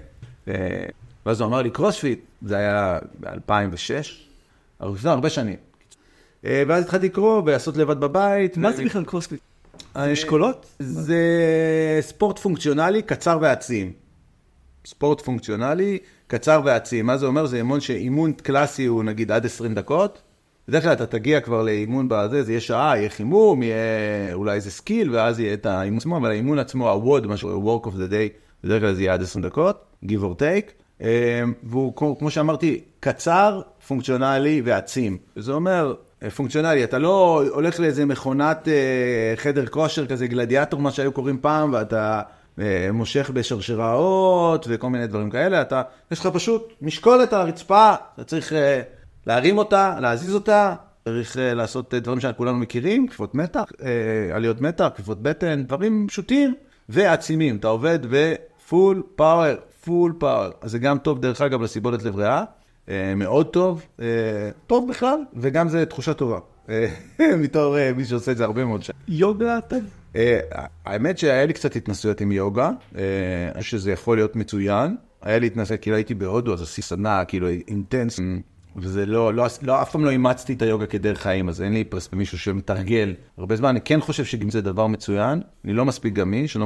Speaker 3: ואז הוא אמר לי, קרוספיט, זה היה ב-2006, הרבה שנים. ואז התחלתי לקרוא ולעשות לבד בבית.
Speaker 2: מה זה בכלל קרוספיט? משקולות?
Speaker 3: זה ספורט פונקציונלי קצר ועצים. ספורט פונקציונלי קצר ועצים. מה זה אומר? זה אימון קלאסי הוא נגיד עד 20 דקות. בדרך כלל אתה תגיע כבר לאימון בזה, זה יהיה שעה, יהיה חימום, יהיה אולי איזה סקיל, ואז יהיה את האימון עצמו, אבל האימון עצמו, הווד, משהו, work of the day, בדרך כלל זה יהיה עד 20 דקות, give or take. והוא, כמו שאמרתי, קצר, פונקציונלי ועצים. זה אומר, פונקציונלי, אתה לא הולך לאיזה מכונת חדר כושר, כזה גלדיאטור, מה שהיו קוראים פעם, ואתה מושך בשרשראות וכל מיני דברים כאלה, יש לך פשוט משקולת על הרצפה, אתה צריך להרים אותה, להזיז אותה, צריך לעשות דברים שכולנו מכירים, כפיפות מתח, עליות מתח, כפיפות בטן, דברים פשוטים ועצימים. אתה עובד בפול פאוור, פול פאוור. אז זה גם טוב דרך אגב לסיבולת לב ריאה, מאוד טוב, טוב בכלל, וגם זה תחושה טובה. מתור מי שעושה את זה הרבה מאוד שנים.
Speaker 2: יוגה אתה?
Speaker 3: האמת שהיה לי קצת התנסויות עם יוגה, שזה יכול להיות מצוין. היה לי התנסויות, כאילו הייתי בהודו, אז עשיתי סדנה, כאילו אינטנס, וזה אף פעם לא אימצתי את היוגה כדרך חיים, אז אין לי פרס במישהו שמתרגל הרבה זמן. אני כן חושב שגם זה דבר מצוין, אני לא מספיק גמיש,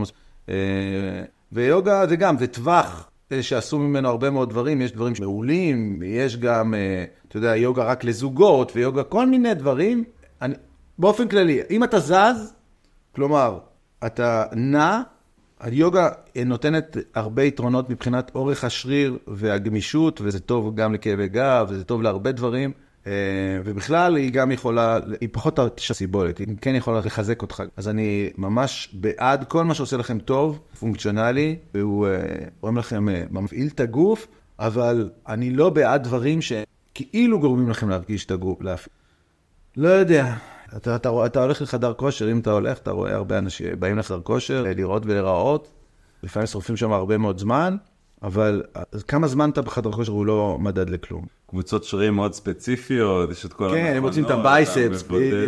Speaker 3: ויוגה זה גם, זה טווח שעשו ממנו הרבה מאוד דברים, יש דברים מעולים, יש גם, אתה יודע, יוגה רק לזוגות, ויוגה כל מיני דברים. באופן כללי, אם אתה זז, כלומר, אתה נע, היוגה נותנת הרבה יתרונות מבחינת אורך השריר והגמישות, וזה טוב גם לכאבי גב, וזה טוב להרבה דברים, ובכלל היא גם יכולה, היא פחות סיבולת, היא כן יכולה לחזק אותך. אז אני ממש בעד כל מה שעושה לכם טוב, פונקציונלי, והוא רואים לכם, מפעיל את הגוף, אבל אני לא בעד דברים שכאילו גורמים לכם להרגיש את הגוף, לא יודע. אתה הולך לחדר כושר, אם אתה הולך, אתה רואה הרבה אנשים באים לחדר כושר, לראות ולראות, לפעמים שורפים שם הרבה מאוד זמן, אבל כמה זמן אתה בחדר כושר הוא לא מדד לכלום.
Speaker 1: קבוצות שרירים מאוד ספציפיות, יש את כל
Speaker 3: המכונות. כן, הם רוצים את הבייספס,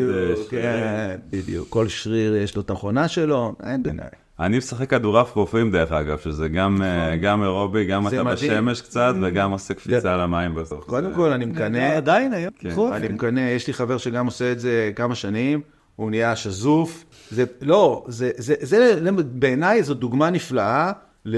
Speaker 3: בדיוק. כל שריר יש לו את המכונה שלו, אין בעיניי.
Speaker 1: אני משחק כדורעף חופים דרך אגב, שזה גם אירובי, גם אתה בשמש קצת, וגם עושה קפיצה על המים בסוף.
Speaker 3: קודם כל אני מקנה,
Speaker 2: עדיין היום,
Speaker 3: אני מקנה, יש לי חבר שגם עושה את זה כמה שנים, הוא נהיה שזוף, בעיניי זו דוגמה נפלאה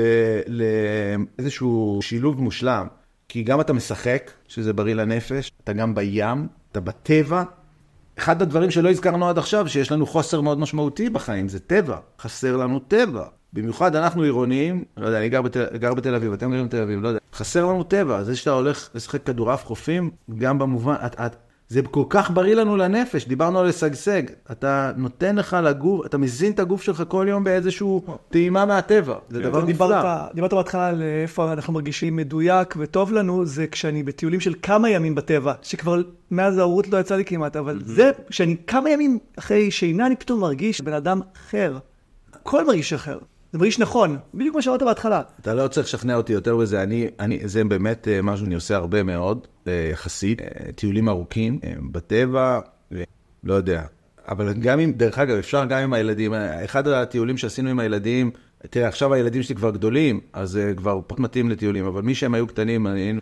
Speaker 3: לאיזשהו שילוב מושלם, כי גם אתה משחק, שזה בריא לנפש, אתה גם בים, אתה בטבע, אחד הדברים שלא הזכרנו עד עכשיו, שיש לנו חוסר מאוד משמעותי בחיים, זה טבע. חסר לנו טבע. במיוחד אנחנו עירוניים, לא יודע, אני גר בתל אביב, אתם גרים בתל אביב, לא יודע. חסר לנו טבע. זה שאתה הולך לשחק כדורעף חופים, גם במובן, זה כל כך בריא לנו לנפש. דיברנו על לשגשג. אתה נותן לך לגוף, אתה מזין את הגוף שלך כל יום באיזשהו טעימה מהטבע. זה דבר נפלא.
Speaker 2: דיברת בהתחלה על איפה אנחנו מרגישים מדויק וטוב לנו, זה כשאני בטיולים של כמה ימים בטבע, שכבר מאז ההורות לא יצא לי כמעט, אבל זה כשאני כמה ימים אחרי שינה, אני פתאום מרגיש בן אדם אחר. הכל מרגיש אחר. זה מרגיש נכון, בדיוק מה שאמרת בהתחלה.
Speaker 3: אתה לא צריך לשכנע אותי יותר בזה, זה באמת משהו שאני עושה הרבה מאוד, יחסית, טיולים ארוכים, בטבע, לא יודע. אבל גם עם, דרך אגב, אפשר גם עם הילדים, אחד הטיולים שעשינו עם הילדים, תראה, עכשיו הילדים שלי כבר גדולים, אז כבר פחות מתאים לטיולים, אבל מי שהם היו קטנים, היינו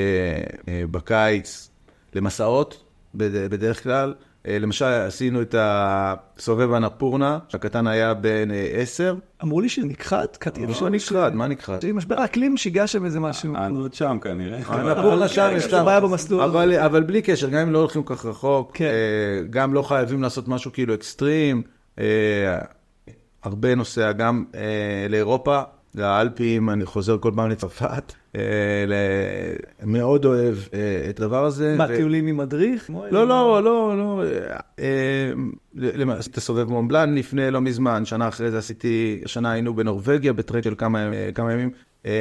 Speaker 3: בקיץ למסעות, בדרך כלל, למשל, עשינו את הסובב הנפורנה, שהקטן היה בן 10.
Speaker 2: אמרו לי שנכחד,
Speaker 3: לא נכחד, מה נכחד?
Speaker 2: משבר האקלים שיגע שם איזה משהו.
Speaker 1: עוד שם כנראה.
Speaker 3: הנפורנה שם יש שם.
Speaker 2: בעיה במסלול.
Speaker 3: אבל בלי קשר, גם אם לא הולכים כך רחוק, גם לא חייבים לעשות משהו כאילו אקסטרים, הרבה נוסע גם לאירופה, לאלפים, אני חוזר כל פעם לצרפת, מאוד אוהב את הדבר הזה.
Speaker 2: מה, טיולים עם מדריך?
Speaker 3: לא. עשיתי סובב מונבלן לפני לא מזמן, שנה אחרי זה עשיתי, שנה היינו בנורווגיה, בטרק של כמה ימים.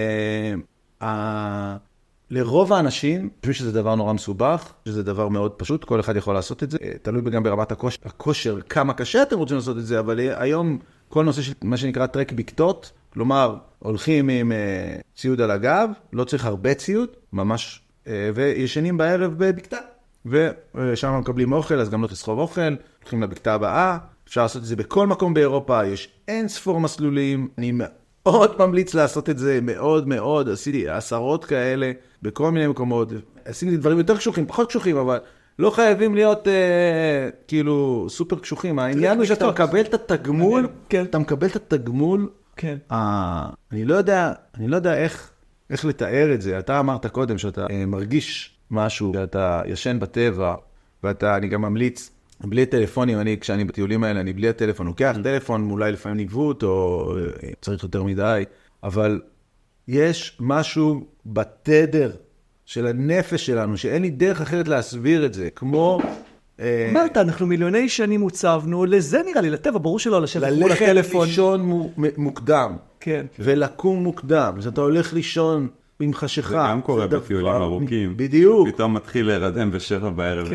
Speaker 3: לרוב האנשים, חושבים שזה דבר נורא מסובך, שזה דבר מאוד פשוט, כל אחד יכול לעשות את זה. תלוי גם ברמת הכושר, כמה קשה אתם רוצים לעשות את זה, אבל היום כל נושא של מה שנקרא טרק בקתות, כלומר, הולכים עם ציוד על הגב, לא צריך הרבה ציוד, ממש, וישנים בערב בבקתה. ושם מקבלים אוכל, אז גם לא תסחוב אוכל, הולכים לבקתה הבאה, אפשר לעשות את זה בכל מקום באירופה, יש אין ספור מסלולים, אני מאוד ממליץ לעשות את זה, מאוד מאוד, עשיתי עשרות כאלה, בכל מיני מקומות, עשיתי דברים יותר קשוחים, פחות קשוחים, אבל לא חייבים להיות כאילו סופר קשוחים, העניין הוא שאתה מקבל את התגמול, אתה מקבל את התגמול, אני לא יודע איך לתאר את זה, אתה אמרת קודם שאתה מרגיש משהו, שאתה ישן בטבע, ואני גם ממליץ, בלי הטלפונים, כשאני בטיולים האלה, אני בלי הטלפון, לוקח טלפון, אולי לפעמים ניגבות, או צריך יותר מדי, אבל יש משהו בתדר של הנפש שלנו, שאין לי דרך אחרת להסביר את זה, כמו...
Speaker 2: אמרת, אנחנו מיליוני שנים הוצבנו, לזה נראה לי, לטבע, ברור שלא, לשבת מול הטלפון.
Speaker 3: ללכת לישון מוקדם,
Speaker 2: כן.
Speaker 3: ולקום מוקדם, אז אתה הולך לישון עם חשיכה.
Speaker 1: זה גם קורה בטיולים ארוכים.
Speaker 3: בדיוק.
Speaker 1: פתאום מתחיל להירדם בשבע בערב.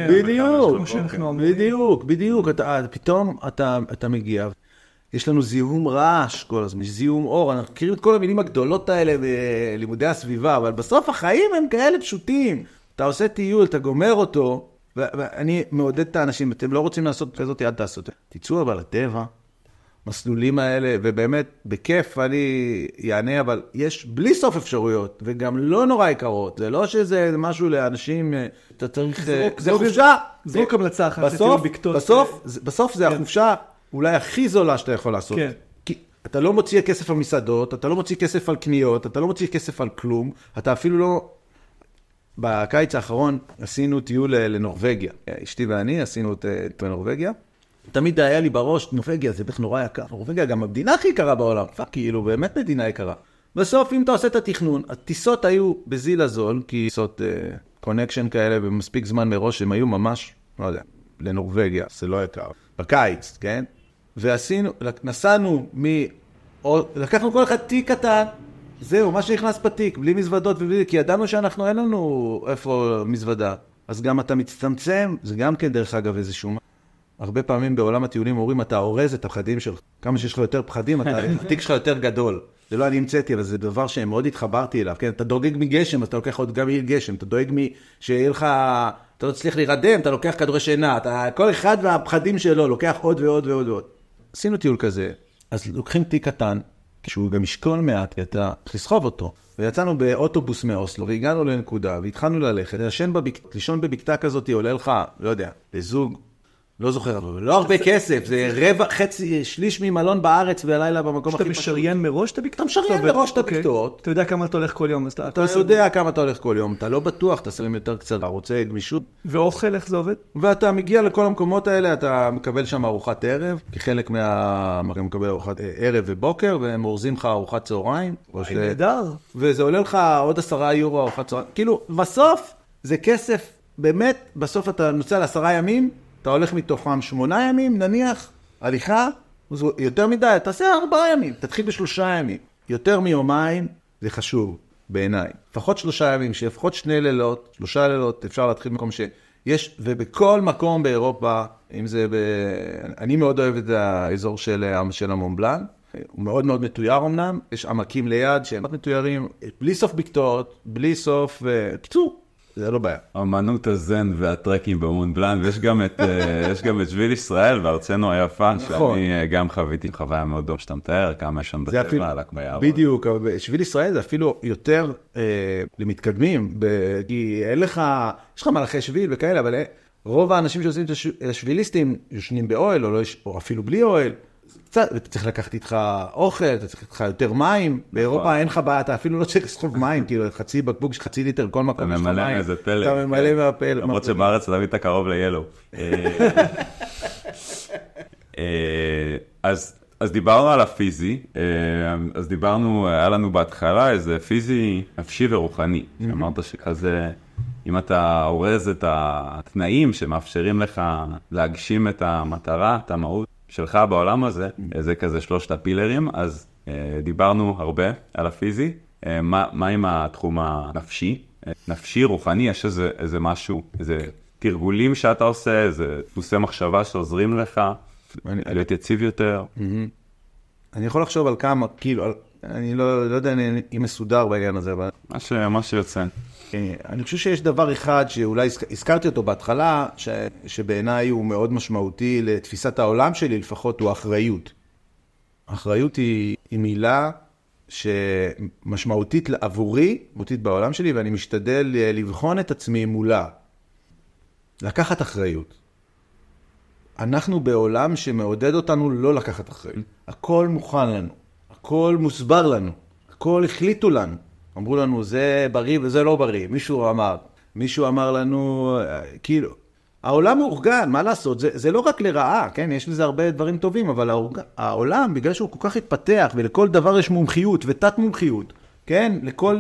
Speaker 3: בדיוק. פתאום אתה מגיע. יש לנו זיהום רעש כל הזמן, יש זיהום אור. אנחנו מכירים את כל המילים הגדולות האלה בלימודי הסביבה, אבל בסוף החיים הם כאלה פשוטים. אתה עושה טיול, אתה גומר אותו, ואני מעודד את האנשים, אתם לא רוצים לעשות כזאת, אל תעשו. תצאו אבל לטבע. מסלולים האלה, ובאמת, בכיף אני יענה, אבל יש בלי סוף אפשרויות, וגם לא נורא יקרות. זה לא שזה משהו לאנשים, אתה צריך... זה חופשה.
Speaker 2: זרוק המלצה אחת.
Speaker 3: בסוף זה החופשה אולי הכי זולה שאתה יכול לעשות. כי אתה לא מוציא כסף על מסעדות, אתה לא מוציא כסף על קניות, אתה לא מוציא כסף על כלום, אתה אפילו לא... בקיץ האחרון עשינו טיול לנורווגיה. אשתי ואני עשינו את נורווגיה. תמיד היה לי בראש, נורווגיה זה בטח נורא יקר. נורווגיה גם המדינה הכי יקרה בעולם. כאילו, באמת מדינה יקרה. בסוף, אם אתה עושה את התכנון, הטיסות היו בזיל הזול, כי טיסות קונקשן כאלה במספיק זמן מראש, הם היו ממש, לא יודע, לנורווגיה, זה לא יקר. בקיץ, כן? נסענו לקחנו כל אחד תיק קטן, זהו, מה שנכנס בתיק, בלי מזוודות ובלי, כי ידענו שאנחנו אין לנו איפה מזוודה. אז גם אתה מצטמצם, זה גם כן דרך אגב איזשהו... הרבה פעמים בעולם הטיולים אומרים, אתה אורז את הפחדים שלך. כמה שיש לך יותר פחדים, התיק שלך יותר גדול. זה לא אני המצאתי, אבל זה דבר שמאוד התחברתי אליו. כן? אתה דואג מגשם, אז אתה לוקח עוד גם גשם. אתה דואג שיהיה לך, אתה לא תצליח להירדם, אתה לוקח כדורי שינה. כל אחד והפחדים שלו לוקח עוד ועוד ועוד ועוד. עשינו טיול כזה, אז לוקחים תיק קטן, שהוא גם משקול מעט, אתה לסחוב אותו. ויצאנו באוטובוס מאוסלו, והגענו לנקודה, והתחלנו ללכת, לישון בבקתה כזאת, עולה לך, לא יודע, לזוג, לא זוכר, לא הרבה כסף, זה רבע, חצי, שליש ממלון בארץ והלילה במקום הכי
Speaker 2: פשוט. שאתה משריין מראש את הבקתות?
Speaker 3: אתה משריין מראש את הבקתות.
Speaker 2: אתה יודע כמה אתה הולך כל יום.
Speaker 3: אתה יודע כמה אתה הולך כל יום, אתה לא בטוח, אתה שמים יותר קצת, אתה רוצה גמישות.
Speaker 2: ואוכל, איך זה עובד?
Speaker 3: ואתה מגיע לכל המקומות האלה, אתה מקבל שם ארוחת ערב, כחלק מקבל ארוחת ערב ובוקר, והם אורזים לך ארוחת צהריים.
Speaker 2: נהדר.
Speaker 3: וזה עולה לך עוד 10 יורו ארוחת צהריים. כאילו, בסוף זה כסף, באמת, בסוף אתה נוסע ל10 ימים, אתה הולך מתוכם 8 ימים, נניח, הליכה, יותר מדי, תעשה 4 ימים, תתחיל ב3 ימים. יותר מיומיים, זה חשוב בעיניי. לפחות 3 ימים, שלפחות 2 לילות, 3 לילות, אפשר להתחיל במקום שיש, ובכל מקום באירופה, אם זה אני מאוד אוהב את האזור של המונבלן, הוא מאוד מאוד מתויר אמנם, יש עמקים ליד שהם מתוירים, בלי סוף בקתות, בלי סוף, קיצור. זה לא בעיה.
Speaker 1: אמנות הזן והטרקים במונבלן, ויש גם את שביל ישראל, וארצנו היפה, שאני גם חוויתי חוויה מאוד דום שאתה מתאר, כמה יש שם בטבע, עלק ביער.
Speaker 3: בדיוק, שביל ישראל זה אפילו יותר למתקדמים, כי אין לך, יש לך מלאכי שביל וכאלה, אבל רוב האנשים שעושים את השביליסטים יושנים באוהל, או אפילו בלי אוהל, אתה צריך לקחת איתך אוכל, אתה צריך איתך יותר מים, באירופה אין לך בעיה, אתה אפילו לא צריך לסחוב מים, כאילו חצי בקבוק, חצי ליטר, כל מקום
Speaker 1: יש לך מים. אתה ממלא איזה פלט.
Speaker 3: אתה ממלא מהפלט.
Speaker 1: למרות שבארץ תמיד אתה קרוב לילו. אז דיברנו על הפיזי, אז דיברנו, היה לנו בהתחלה איזה פיזי נפשי ורוחני. אמרת שכזה, אם אתה אורז את התנאים שמאפשרים לך להגשים את המטרה, את המהות, שלך בעולם הזה, זה כזה 3 הפילרים, אז דיברנו הרבה על הפיזי. מה עם התחום הנפשי? נפשי, רוחני, יש איזה משהו, איזה תרגולים שאתה עושה, איזה דפוסי מחשבה שעוזרים לך, להיות יציב יותר?
Speaker 3: אני יכול לחשוב על כמה, כאילו, אני לא יודע אם מסודר בעניין הזה, אבל...
Speaker 1: מה שיוצא.
Speaker 3: אני חושב שיש דבר אחד שאולי הזכרתי אותו בהתחלה, שבעיניי הוא מאוד משמעותי לתפיסת העולם שלי, לפחות הוא האחריות. האחריות היא מילה שמשמעותית עבורי, משמעותית בעולם שלי, ואני משתדל לבחון את עצמי מולה. לקחת אחריות. אנחנו בעולם שמעודד אותנו לא לקחת אחריות. הכל מוכן לנו, הכל מוסבר לנו, הכל החליטו לנו. אמרו לנו, זה בריא וזה לא בריא. מישהו אמר לנו, כאילו, העולם מאורגן, מה לעשות? זה לא רק לרעה, כן? יש לזה הרבה דברים טובים, אבל העולם, בגלל שהוא כל כך התפתח, ולכל דבר יש מומחיות ותת מומחיות, כן?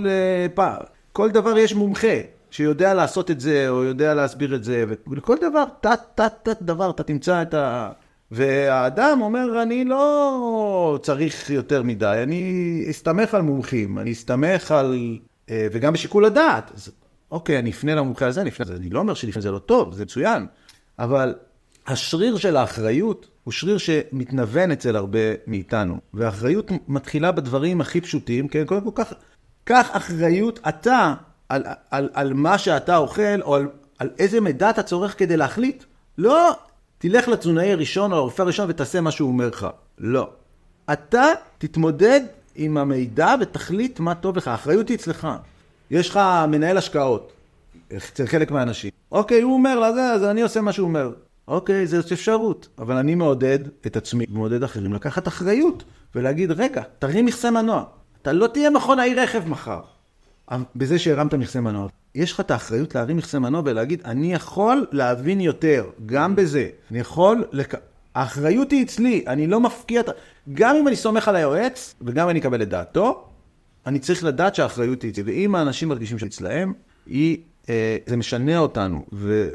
Speaker 3: כל דבר יש מומחה שיודע לעשות את זה, או יודע להסביר את זה, ולכל דבר, תת דבר, אתה תמצא את ה... והאדם אומר, אני לא צריך יותר מדי, אני אסתמך על מומחים, אני אסתמך על... וגם בשיקול הדעת. אז, אוקיי, אני אפנה למומחה הזה, אני לא אומר שלפני זה לא טוב, זה מצוין, אבל השריר של האחריות הוא שריר שמתנוון אצל הרבה מאיתנו, והאחריות מתחילה בדברים הכי פשוטים, כן? קודם כל, כך אחריות אתה על מה שאתה אוכל, או על איזה מידע אתה צורך כדי להחליט. לא, תלך לתזונאי הראשון או לרופא הראשון ותעשה מה שהוא אומר לך. לא. אתה תתמודד עם המידע ותחליט מה טוב לך. האחריות היא אצלך. יש לך מנהל השקעות, אצל חלק מהאנשים. אוקיי, הוא אומר לזה, אז אני עושה מה שהוא אומר. אוקיי, זה אפשרות. אבל אני מעודד את עצמי, מעודד אחרים, לקחת אחריות ולהגיד, רגע, תרים מכסה מנוע. אתה לא תהיה מכונאי רכב מחר. בזה שהרמת מכסה מנוע. יש לך את האחריות להרים מכסה מנוע ולהגיד, אני יכול להבין יותר, גם בזה. אני יכול, האחריות היא אצלי, אני לא מפקיע, גם אם אני סומך על היועץ, וגם אני אקבל את דעתו, אני צריך לדעת שהאחריות היא אצלי. ואם האנשים מרגישים שאצלהם, זה משנה אותנו.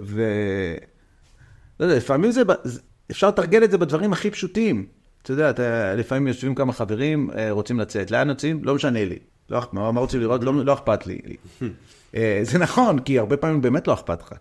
Speaker 3: לא יודע, לפעמים אפשר לתרגל את זה בדברים הכי פשוטים. אתה יודע, לפעמים יושבים כמה חברים, רוצים לצאת. לאן יוצאים? לא משנה לי. מה רוצים לראות? לא אכפת לי. זה נכון, כי הרבה פעמים באמת לא אכפת לך.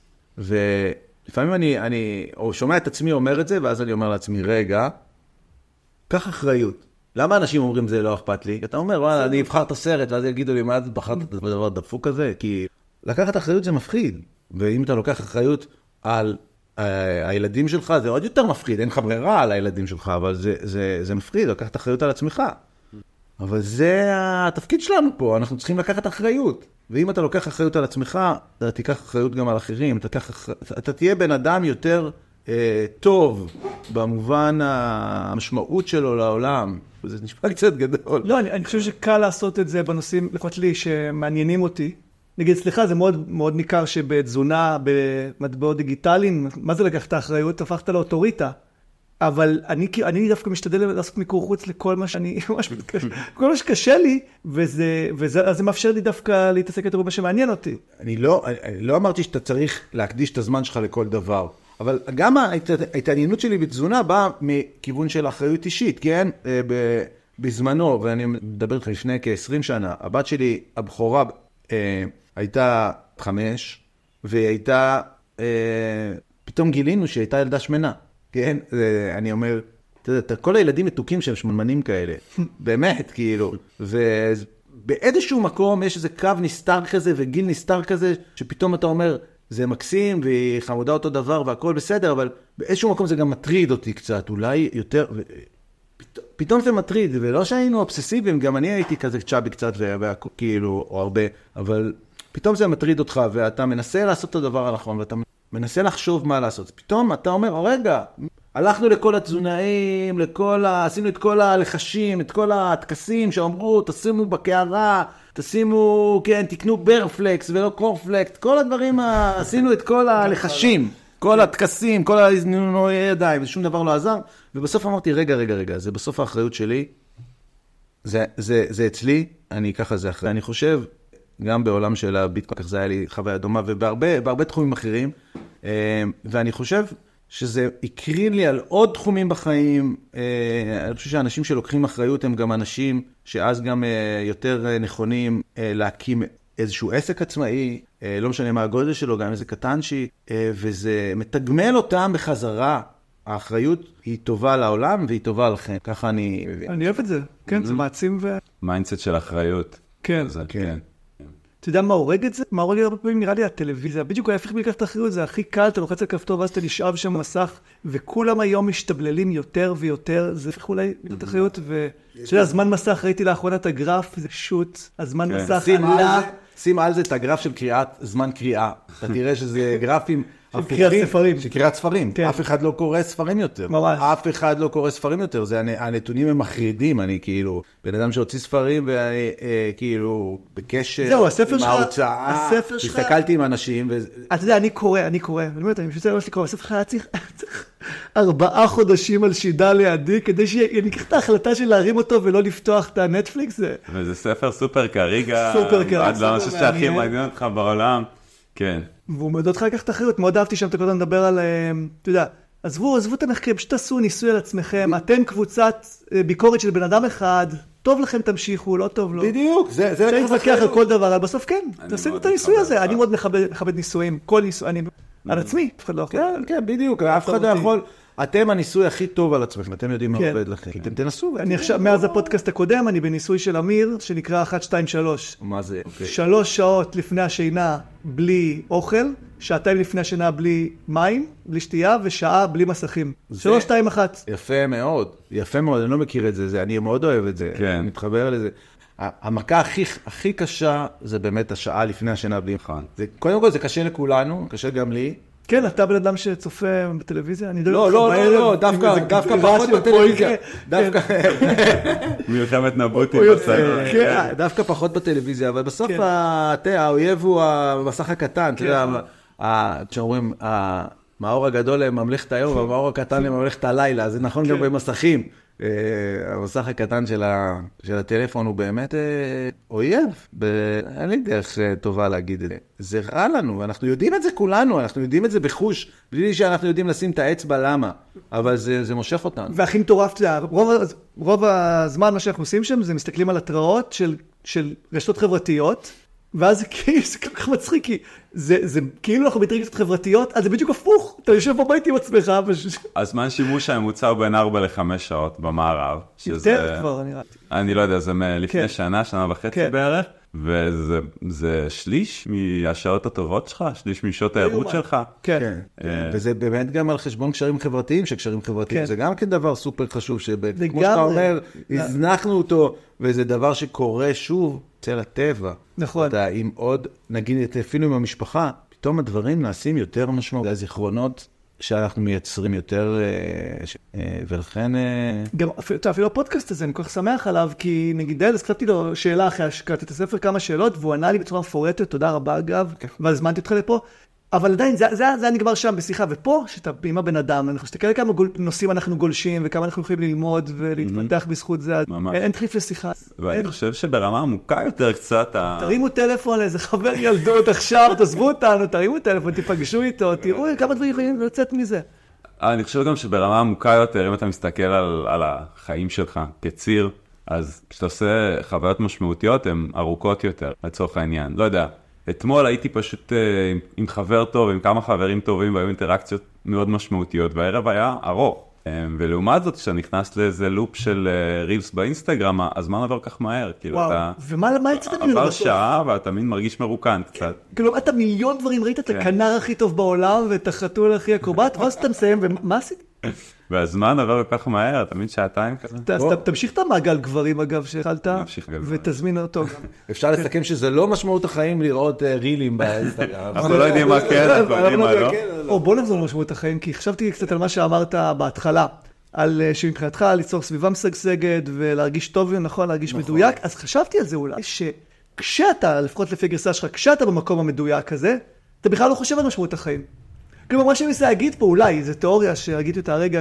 Speaker 3: ולפעמים אני שומע את עצמי אומר את זה, ואז אני אומר לעצמי, רגע, קח אחריות. למה אנשים אומרים זה לא אכפת לי? אתה אומר, וואלה, אני אבחר את הסרט, ואז יגידו לי, מה את בחרת את הדבר דפוק הזה? כי לקחת אחריות זה מפחיד. ואם אתה לוקח אחריות על הילדים שלך, זה עוד יותר מפחיד. אין לך ברירה על הילדים שלך, אבל זה מפחיד, לקחת אחריות על עצמך. אבל זה התפקיד שלנו פה, אנחנו צריכים לקחת אחריות. ואם אתה לוקח אחריות על עצמך, אתה תיקח אחריות גם על אחרים. אתה תהיה בן אדם יותר טוב, במובן המשמעות שלו לעולם. זה נשמע קצת גדול.
Speaker 2: לא, אני חושב שקל לעשות את זה בנושאים, לפחות לי, שמעניינים אותי. נגיד, סליחה, זה מאוד, מאוד ניכר שבתזונה, במטבעות דיגיטליים, מה זה לקחת האחריות? הפכת לאוטוריטה. אבל אני דווקא משתדל לעשות מיקור חוץ לכל מה שאני, כל מה שקשה לי, וזה מאפשר לי דווקא להתעסק יותר במה שמעניין אותי.
Speaker 3: אני לא אמרתי שאתה צריך להקדיש את הזמן שלך לכל דבר, אבל גם ההתעניינות שלי בתזונה באה מכיוון של אחריות אישית, כן? בזמנו, ואני מדבר איתך לפני כ-20 שנה, הבת שלי, הבכורה, הייתה 5, והיא הייתה, פתאום גילינו שהיא הייתה ילדה שמנה. כן, אני אומר, אתה יודע, כל הילדים מתוקים שהם שמנמנים כאלה, באמת, כאילו, ובאיזשהו מקום יש איזה קו נסתר כזה וגיל נסתר כזה, שפתאום אתה אומר, זה מקסים והיא חמודה אותו דבר והכל בסדר, אבל באיזשהו מקום זה גם מטריד אותי קצת, אולי יותר, פתאום זה מטריד, ולא שהיינו אובססיביים, גם אני הייתי כזה צ'אבי קצת, כאילו, או הרבה, אבל פתאום זה מטריד אותך, ואתה מנסה לעשות את הדבר הנכון, ואתה מנסה לחשוב מה לעשות. פתאום אתה אומר, רגע, הלכנו לכל התזונאים, עשינו את כל הלחשים, את כל התקסים שאמרו, תשימו בקערה, תשימו, כן, תקנו ברפלקס ולא קורפלקס, כל הדברים, עשינו את כל הלחשים, כל התקסים, כל הידיים, ושום דבר לא עזר. ובסוף אמרתי, רגע, זה בסוף האחריות שלי, זה אצלי, אני ככה זה אחרי. אני חושב, גם בעולם של הביטקוין, כך זה היה לי חוויה דומה, ובהרבה תחומים אחרים, ואני חושב שזה הקרין לי על עוד תחומים בחיים. אני חושב שאנשים שלוקחים אחריות הם גם אנשים שאז גם יותר נכונים להקים איזשהו עסק עצמאי, לא משנה מה הגודל שלו, גם איזה קטנצ'י, וזה מתגמל אותם בחזרה. האחריות היא טובה לעולם והיא טובה לכם. ככה אני
Speaker 2: אוהב את זה. כן, זה מעצים
Speaker 1: מיינדסט של אחריות.
Speaker 2: כן.
Speaker 3: כן.
Speaker 2: אתה יודע מה הורג את זה? מה הורג הרבה פעמים נראה לי הטלוויזיה. בדיוק היה הפך לקחת את האחריות, זה הכי קל, אתה לוחץ על כפתור ואז אתה נשאב שם מסך, וכולם היום משתבללים יותר ויותר, זה הפך אולי לקחת האחריות, ושאלה, הזמן מסך, ראיתי לאחרונה את הגרף, זה שוט, הזמן מסך עלה.
Speaker 3: שים על זה את הגרף של זמן קריאה. אתה תראה שזה גרפים
Speaker 2: של קריאת ספרים.
Speaker 3: אף אחד לא קורא ספרים יותר.
Speaker 2: ממש.
Speaker 3: אף אחד לא קורא ספרים יותר. הנתונים הם מחרידים. אני כאילו, בן אדם שהוציא ספרים, ואני כאילו בקשר עם ההוצאה. הסתכלתי עם אנשים.
Speaker 2: אתה יודע, אני קורא. אני משוצא למה שלי קורא. הספר שלך היה צריך 4 חודשים על שידה לידי, כדי שאני אקח את ההחלטה של להרים אותו ולא לפתוח את הנטפליקס.
Speaker 1: וזה ספר סופר קריגה.
Speaker 2: סופר קריגה.
Speaker 1: עד לאנשים שהכי מעניין אותך בעולם. כן.
Speaker 2: והוא מאוד אותך לקח את האחריות, מאוד אהבתי שם, אתה כל הזמן מדבר על, אתה יודע, עזבו את המחקרים, פשוט תעשו ניסוי על עצמכם, אתם קבוצת ביקורת של בן אדם אחד, טוב לכם תמשיכו, לא טוב לא.
Speaker 3: בדיוק, זה
Speaker 2: אפשר להתווכח על כל דבר, אבל בסוף כן, תעשו את הניסוי הזה, אני מאוד מכבד ניסויים, כל ניסוי, אני על עצמי, אף אחד לא יכול.
Speaker 3: כן, בדיוק, אף אחד לא יכול. אתם הניסוי הכי טוב על עצמכם, אתם יודעים מה עובד לכם. אתם תנסו.
Speaker 2: אני עכשיו, מאז הפודקאסט הקודם, אני בניסוי של אמיר, שנקרא 1, 2, 3.
Speaker 3: מה זה?
Speaker 2: 3 שעות לפני השינה בלי אוכל, 2 לפני השינה בלי מים, בלי שתייה, ושעה בלי מסכים. 3, 2, 1.
Speaker 3: יפה מאוד, יפה מאוד, אני לא מכיר את זה, אני מאוד אוהב את זה.
Speaker 1: כן.
Speaker 3: אני מתחבר לזה. המכה הכי קשה זה באמת השעה לפני השינה בלי חן. קודם כל זה קשה לכולנו, קשה גם לי.
Speaker 2: כן, אתה בן אדם שצופה בטלוויזיה?
Speaker 3: לא, דווקא פחות בטלוויזיה.
Speaker 1: מלחמת נבוטים.
Speaker 3: דווקא פחות בטלוויזיה, אבל בסוף האויב הוא המסך הקטן. אתה יודע, שאומרים, המאור הגדול ממלכת היום, והמאור הקטן ממלכת הלילה. זה נכון גם במסכים. המסך הקטן של הטלפון הוא באמת אויב. אין לי דרך טובה להגיד את זה. זה רע לנו, ואנחנו יודעים את זה כולנו, אנחנו יודעים את זה בחוש, בלי שאנחנו יודעים לשים את האצבע למה, אבל זה מושך אותנו.
Speaker 2: והכי מטורף, רוב הזמן מה שאנחנו עושים שם, זה מסתכלים על התראות של רשתות חברתיות, ואז זה כל כך מצחיק, כי זה כאילו אנחנו בטריקות חברתיות, אז זה בדיוק הפוך, אתה יושב בבית עם עצמך.
Speaker 1: הזמן שימוש הממוצע הוא בין 4 ל-5 שעות במערב.
Speaker 2: יותר כבר, נראה לי.
Speaker 1: אני לא יודע, זה לפני שנה וחצי בערך, וזה שליש מהשעות הטובות שלך, שליש משעות ההיעדרות שלך.
Speaker 2: כן.
Speaker 3: וזה באמת גם על חשבון קשרים חברתיים, שקשרים חברתיים זה גם כן דבר סופר חשוב, כמו שאתה אומר, הזנחנו אותו, וזה דבר שקורה שוב אצל הטבע.
Speaker 2: נכון.
Speaker 3: אתה עם עוד, נגיד אפילו עם המשפחה, פתאום הדברים נעשים יותר משמעות. זה הזיכרונות שאנחנו מייצרים יותר, ולכן...
Speaker 2: גם אפילו הפודקאסט הזה, אני כל כך שמח עליו, כי נגיד אז כתבתי לו שאלה אחרי שקראתי את הספר, כמה שאלות, והוא ענה לי בצורה מפורטת, תודה רבה אגב, והזמנתי אותך לפה, אבל עדיין זה נגמר שם בשיחה, ופה שאתה עם הבן אדם, אנחנו מסתכל על כמה נושאים אנחנו גולשים, וכמה אנחנו יכולים ללמוד ולהתפתח בזכות זה, אין תחליף לשיחה.
Speaker 1: ואני חושב שברמה עמוקה יותר קצת...
Speaker 2: תרימו טלפון לאיזה חבר ילדות עכשיו, תעזבו אותנו, תרימו טלפון, תיפגשו איתו, תראו כמה דברים יכולים לצאת מזה.
Speaker 1: אני חושב גם שברמה עמוקה יותר, אם אתה מסתכל על החיים שלך כציר, אז כשאתה עושה חוויות משמעותיות, הן ארוכות יותר, לצורך העניין. לא יודע. אתמול הייתי פשוט עם חבר טוב, עם כמה חברים טובים, והיו אינטראקציות מאוד משמעותיות, והערב היה ארוך. ולעומת זאת, כשאתה נכנס לאיזה לופ של רילס באינסטגרם, הזמן עבר כך מהר.
Speaker 2: וואו, ומה יצאת ממנו בסוף?
Speaker 1: עבר שעה, ואתה תמיד מרגיש מרוקן קצת.
Speaker 2: כאילו, אתה מיליון דברים, ראית את הכנר הכי טוב בעולם, ואת החתול הכי אקרובט, ואז אתה מסיים, ומה עשית?
Speaker 1: והזמן עבר כל כך מהר, תמיד שעתיים כזה.
Speaker 2: אז תמשיך את המעגל גברים, אגב, שהחלת, ותזמין אותו.
Speaker 3: אפשר לסכם שזה לא משמעות החיים לראות רילים באינסטגרם.
Speaker 1: אנחנו לא יודעים מה כן, אנחנו יודעים מה לא.
Speaker 2: או בוא נחזור למשמעות החיים, כי חשבתי קצת על מה שאמרת בהתחלה, על שמבחינתך ליצור סביבה משגשגת, ולהרגיש טוב ונכון, להרגיש מדויק, אז חשבתי על זה אולי, שכשאתה, לפחות לפי הגרסה שלך, כשאתה במקום המדויק הזה, אתה בכלל לא חושב על משמעות החיים. כלומר, מה שאני מנסה להגיד פה, אולי, זו תיאוריה שהגיתי אותה הרגע,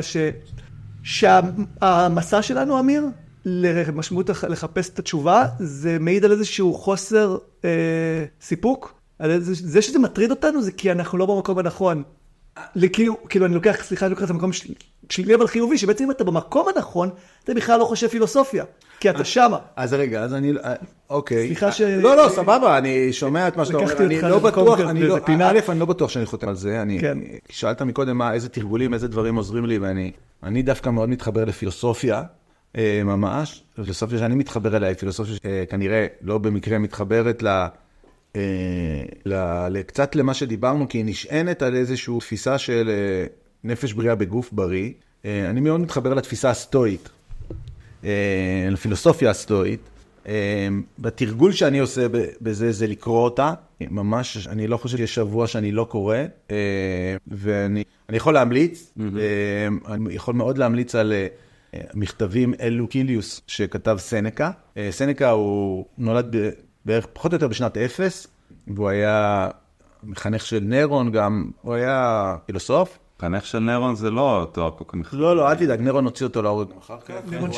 Speaker 2: שהמסע שלנו, אמיר, למשמעות לחפש את התשובה, זה מעיד על איזשהו חוסר סיפוק. זה שזה מטריד אותנו, זה כי אנחנו לא במקום הנכון. כאילו, אני לוקח, סליחה, אני לוקח את המקום שלי, אבל חיובי, שבעצם אם אתה במקום הנכון, אתה בכלל לא חושב פילוסופיה, כי אתה שמה.
Speaker 3: אז רגע, אז אני, אוקיי.
Speaker 2: סליחה ש...
Speaker 3: לא, סבבה, אני שומע את מה שאתה אומר, אני לא בטוח, אני לא בטוח שאני חותם על זה, שאלת מקודם איזה תרגולים, איזה דברים עוזרים לי, ואני דווקא מאוד מתחבר לפילוסופיה, ממש, פילוסופיה שאני מתחבר אליה, פילוסופיה שכנראה לא במקרה מתחברת קצת למה שדיברנו, כי היא נשענת על איזושהי תפיסה של נפש בריאה בגוף בריא. אני מאוד מתחבר לתפיסה הסטואית, לפילוסופיה הסטואית. בתרגול שאני עושה בזה, זה לקרוא אותה. ממש, אני לא חושב שיש שבוע שאני לא קורא, ואני יכול להמליץ, אני יכול מאוד להמליץ על מכתבים אלוקיליוס שכתב סנקה. סנקה הוא נולד בערך פחות או יותר בשנת 0, והוא היה מחנך של נירון גם, הוא היה פילוסוף.
Speaker 1: מחנך של נירון זה לא תואר כל כך.
Speaker 3: לא, אל תדאג, נירון הוציא אותו להורג אחר כך.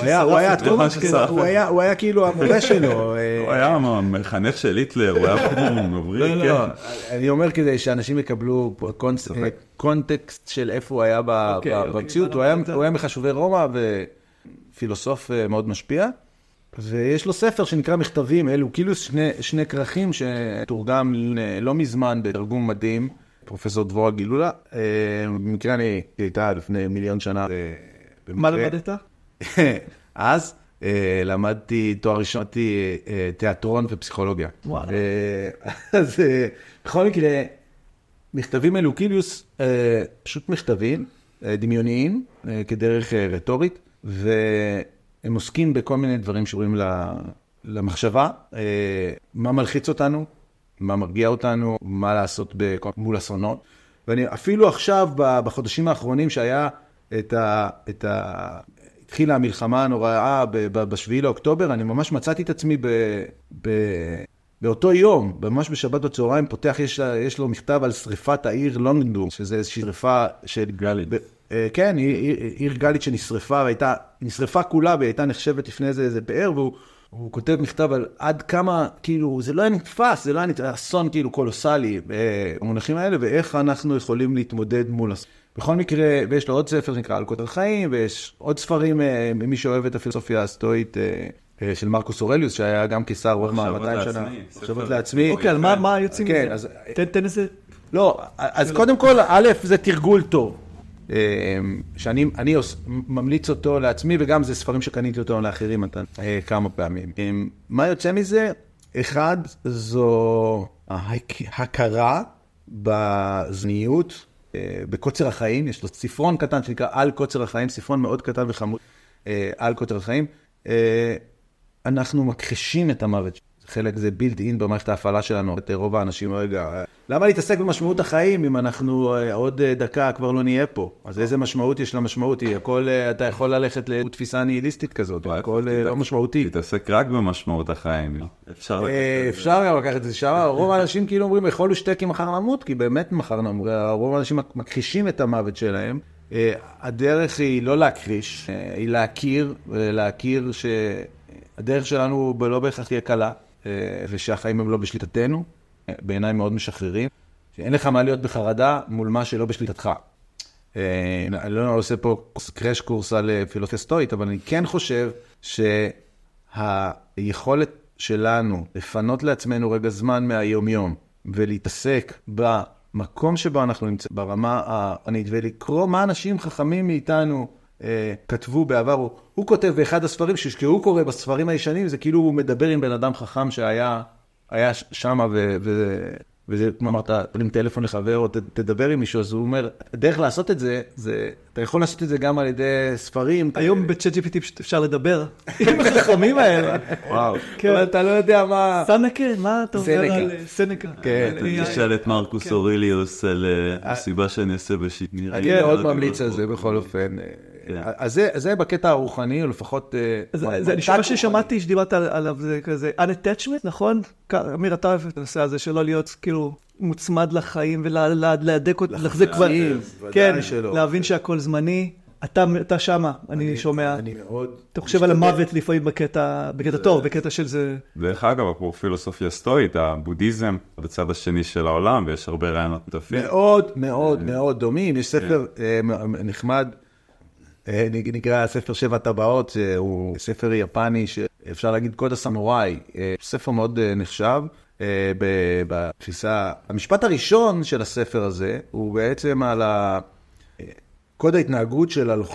Speaker 3: הוא היה כאילו המורה שלו.
Speaker 1: הוא היה מחנך של היטלר, הוא היה מבריק.
Speaker 3: לא, אני אומר כדי שאנשים יקבלו קונטקסט של איפה הוא היה במציאות. הוא היה מחשובי רומא ופילוסוף מאוד משפיע. ויש לו ספר שנקרא מכתבים, אלו כאילו שני כרכים שתורגם לא מזמן בתרגום מדהים, פרופסור דבורה גילולה. במקרה אני הייתה לפני מיליון שנה.
Speaker 2: מה למדת?
Speaker 3: אז למדתי תואר ראשון, למדתי תיאטרון ופסיכולוגיה.
Speaker 2: וואו.
Speaker 3: אז בכל מקרה, מכתבים אלוקיליוס, פשוט מכתבים דמיוניים כדרך רטורית, הם עוסקים בכל מיני דברים שקשורים למחשבה, מה מלחיץ אותנו, מה מרגיע אותנו, מה לעשות מול אסונות. ואני אפילו עכשיו, בחודשים האחרונים שהיה התחילה המלחמה הנוראה ב7 לאוקטובר, אני ממש מצאתי את עצמי באותו יום, ממש בשבת בצהריים, פותח, יש לו מכתב על שריפת העיר לונגדור, שזה איזושהי שריפה של
Speaker 1: גלית.
Speaker 3: כן, עיר גלית שנשרפה, נשרפה כולה, והיא הייתה נחשבת לפני איזה פאר, והוא כותב מכתב על עד כמה, כאילו, זה לא היה נתפס, זה לא היה אסון כאילו קולוסלי במונחים האלה, ואיך אנחנו יכולים להתמודד מול אסון. בכל מקרה, ויש לו עוד ספר שנקרא על כותר חיים, ויש עוד ספרים, מי שאוהב את הפילוסופיה הסטואית, של מרקוס אורליוס, שהיה גם קיסר רומא 200 שנה. מחשבות לעצמי.
Speaker 2: אוקיי, על מה יוצאים
Speaker 3: כן,
Speaker 2: מזה? תן איזה...
Speaker 3: לא, אז קודם כל, א', זה תרגול טוב. שאני ממליץ אותו לעצמי, וגם זה ספרים שקניתי אותו לאחרים כמה פעמים. מה יוצא מזה? אחד, זו ההכרה בזניות, בקוצר החיים. יש לו ספרון קטן שנקרא על קוצר החיים, ספרון מאוד קטן וחמוד על קוצר החיים. אנחנו מכחישים את המוות. חלק זה בילד אין במערכת ההפעלה שלנו. את רוב האנשים, רגע, למה להתעסק במשמעות החיים אם אנחנו עוד דקה כבר לא נהיה פה? אז איזה משמעות יש למשמעות? הכל, אתה יכול ללכת לתפיסה ניהיליסטית כזאת, הכל לא משמעותי.
Speaker 1: תתעסק רק במשמעות החיים.
Speaker 3: אפשר לקחת את זה שם. רוב האנשים כאילו אומרים, יכול לשתק אם מחר נמות, כי באמת מחר נמות. רוב האנשים מכחישים את המוות שלהם. הדרך היא לא להכחיש, היא להכיר שהדרך שלנו לא בהכרח תהיה קלה. ושהחיים הם לא בשליטתנו, בעיניי מאוד משחררים, שאין לך מה להיות בחרדה מול מה שלא בשליטתך. אני לא עושה פה קרש קורס על פילוסופיה סטואית, אבל אני כן חושב שהיכולת שלנו לפנות לעצמנו רגע זמן מהיום-יום, ולהתעסק במקום שבו אנחנו נמצאים, ברמה הענית, ולקרוא מה אנשים חכמים מאיתנו כתבו בעבר. הוא כותב באחד הספרים, שכשהוא קורא בספרים הישנים, זה כאילו הוא מדבר עם בן אדם חכם שהיה שם, וזה, כמו אמרת, תרים טלפון לחבר, או תדבר עם מישהו, אז הוא אומר, הדרך לעשות את זה, אתה יכול לעשות את זה גם על ידי ספרים.
Speaker 2: היום ב-ChatGPT פשוט אפשר לדבר עם החכמים האלה.
Speaker 3: וואו. אבל אתה לא יודע מה...
Speaker 2: סנקה, מה אתה אומר על סנקה?
Speaker 3: כן.
Speaker 1: תשאל את מרקוס אורליוס על הסיבה שאני אעשה בשיט.
Speaker 3: אני מאוד ממליץ על זה בכל אופן. אז זה בקטע הרוחני, או לפחות...
Speaker 2: אני שומע ששמעתי שדיברת עליו, זה כזה unattachment, נכון? אמיר, אתה אוהב את הנושא הזה שלא להיות כאילו מוצמד לחיים ולהדק אותם, לחזק כבר... כן, להבין שהכל זמני. אתה שמה, אני שומע.
Speaker 3: אני מאוד...
Speaker 2: אתה חושב על המוות לפעמים בקטע טוב, בקטע של זה...
Speaker 1: דרך אגב, כמו פילוסופיה סטואית, הבודהיזם בצד השני של העולם, ויש הרבה רעיונות מטפים.
Speaker 3: מאוד מאוד מאוד דומים. יש ספר נחמד, נקרא ספר 7 טבעות, הוא ספר יפני שאפשר להגיד קוד הסמוראי, ספר מאוד נחשב בתפיסה. המשפט הראשון של הספר הזה הוא בעצם על קוד ההתנהגות של הלוחם.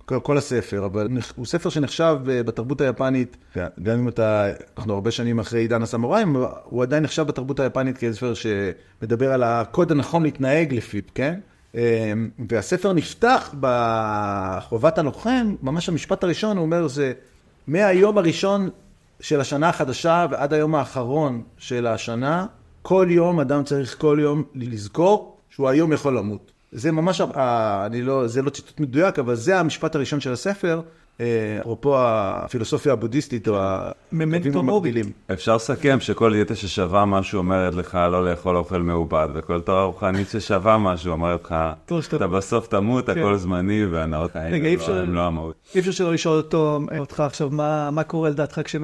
Speaker 3: כל הספר, אבל הוא ספר שנחשב בתרבות היפנית, גם אם אנחנו הרבה שנים אחרי עידן הסמוראים, הוא עדיין נחשב בתרבות היפנית כספר שמדבר על הקוד הנכון להתנהג לפיו, כן? והספר נפתח בחובת הלוחם, ממש המשפט הראשון, הוא אומר, זה מהיום הראשון של השנה החדשה ועד היום האחרון של השנה, כל יום, אדם צריך כל יום לזכור שהוא היום יכול למות. זה ממש, זה לא ציטוט מדויק, אבל זה המשפט הראשון של הספר, אפרופו הפילוסופיה הבודהיסטית או הכתבים המקבילים.
Speaker 1: אפשר לסכם שכל דיאטה ששווה משהו אומרת לך לא לאכול אוכל מעובד, וכל תורה רוחנית ששווה משהו אומרת לך, אתה בסוף תמות, הכל זמני, והנאות הם לא המהות.
Speaker 2: אי אפשר שלא לשאול אותך עכשיו, מה קורה לדעתך כשמת...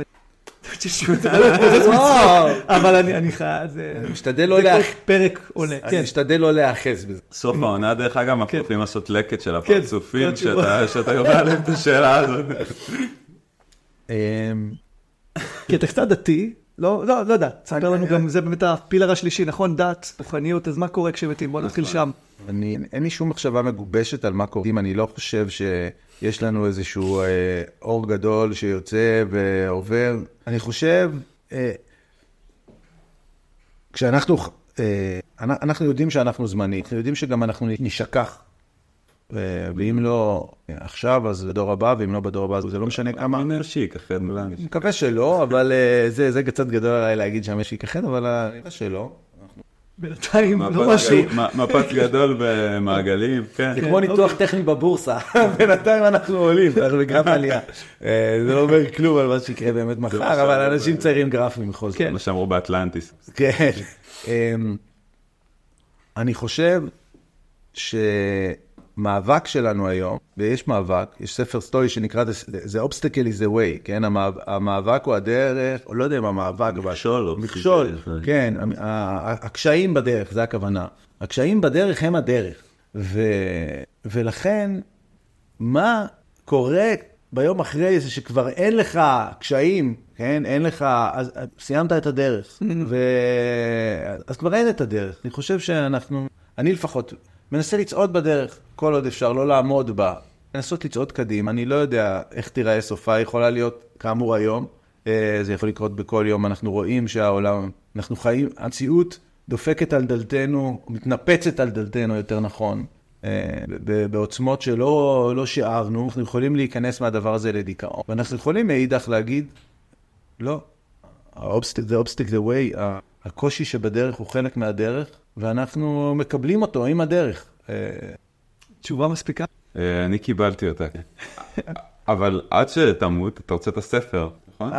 Speaker 2: אבל אני חייב, זה
Speaker 3: משתדל לא להאחז.
Speaker 2: פרק עולה.
Speaker 3: אני משתדל לא להאחז בזה.
Speaker 1: סוף העונה דרך אגב, אנחנו יכולים לעשות לקט של הפרצופים, שאתה יודע עליהם את השאלה הזאת.
Speaker 2: כי אתה קצת דתי, לא יודע, תספר לנו גם, זה באמת הפילר השלישי, נכון? דת, רוחניות, אז מה קורה כשמתים? בוא נתחיל שם.
Speaker 3: אין לי שום מחשבה מגובשת על מה קורה. אני לא חושב שיש לנו איזשהו אור גדול שיוצא ועובר. אני חושב, כשאנחנו יודעים שאנחנו זמני, אנחנו יודעים שגם אנחנו נשכח. ואם לא עכשיו, אז בדור הבא, ואם לא בדור הבא, זה לא משנה כמה.
Speaker 1: אני נרשיק אחרת מלאנש.
Speaker 3: אני מקווה שלא, אבל זה קצת גדול עליי להגיד שהמשיק אחרת, אבל אני מקווה שלא.
Speaker 2: בינתיים לא משהו.
Speaker 1: מפת גדול במעגלים, כן.
Speaker 3: זה כמו ניתוח טכני בבורסה. בינתיים אנחנו עולים, אנחנו בגרף עלייה. זה לא אומר כלום על מה שיקרה באמת מחר, אבל אנשים ציירים גרפים בכל זאת.
Speaker 1: מה שאמרו באטלנטיס.
Speaker 3: כן. אני חושב שמאבק שלנו היום, ויש מאבק, יש ספר סטואי שנקרא The Obstacle is the Way, כן? המאבק הוא הדרך, או לא יודע אם המאבק, מכשול, כן, הקשיים בדרך, זה הכוונה. הקשיים בדרך הם הדרך. ולכן, מה קורה ביום אחרי זה שכבר אין לך קשיים, כן? אין לך, אז סיימת את הדרך. אז כבר אין את הדרך. אני חושב אני לפחות מנסה לצעוד בדרך, כל עוד אפשר, לא לעמוד בה. לנסות לצעוד קדימה, אני לא יודע איך תיראה סופה, יכולה להיות כאמור היום. זה יכול לקרות בכל יום, אנחנו רואים שהעולם, אנחנו חיים, המציאות דופקת על דלתנו, מתנפצת על דלתנו יותר נכון, בעוצמות שלא שיערנו, אנחנו יכולים להיכנס מהדבר הזה לדיכאון. ואנחנו יכולים מאידך להגיד, לא, the obstacle the way, הקושי שבדרך הוא חלק מהדרך, ואנחנו מקבלים אותו עם הדרך.
Speaker 2: תשובה מספיקה?
Speaker 1: אני קיבלתי אותה. אבל עד שתמות, אתה רוצה את הספר, נכון?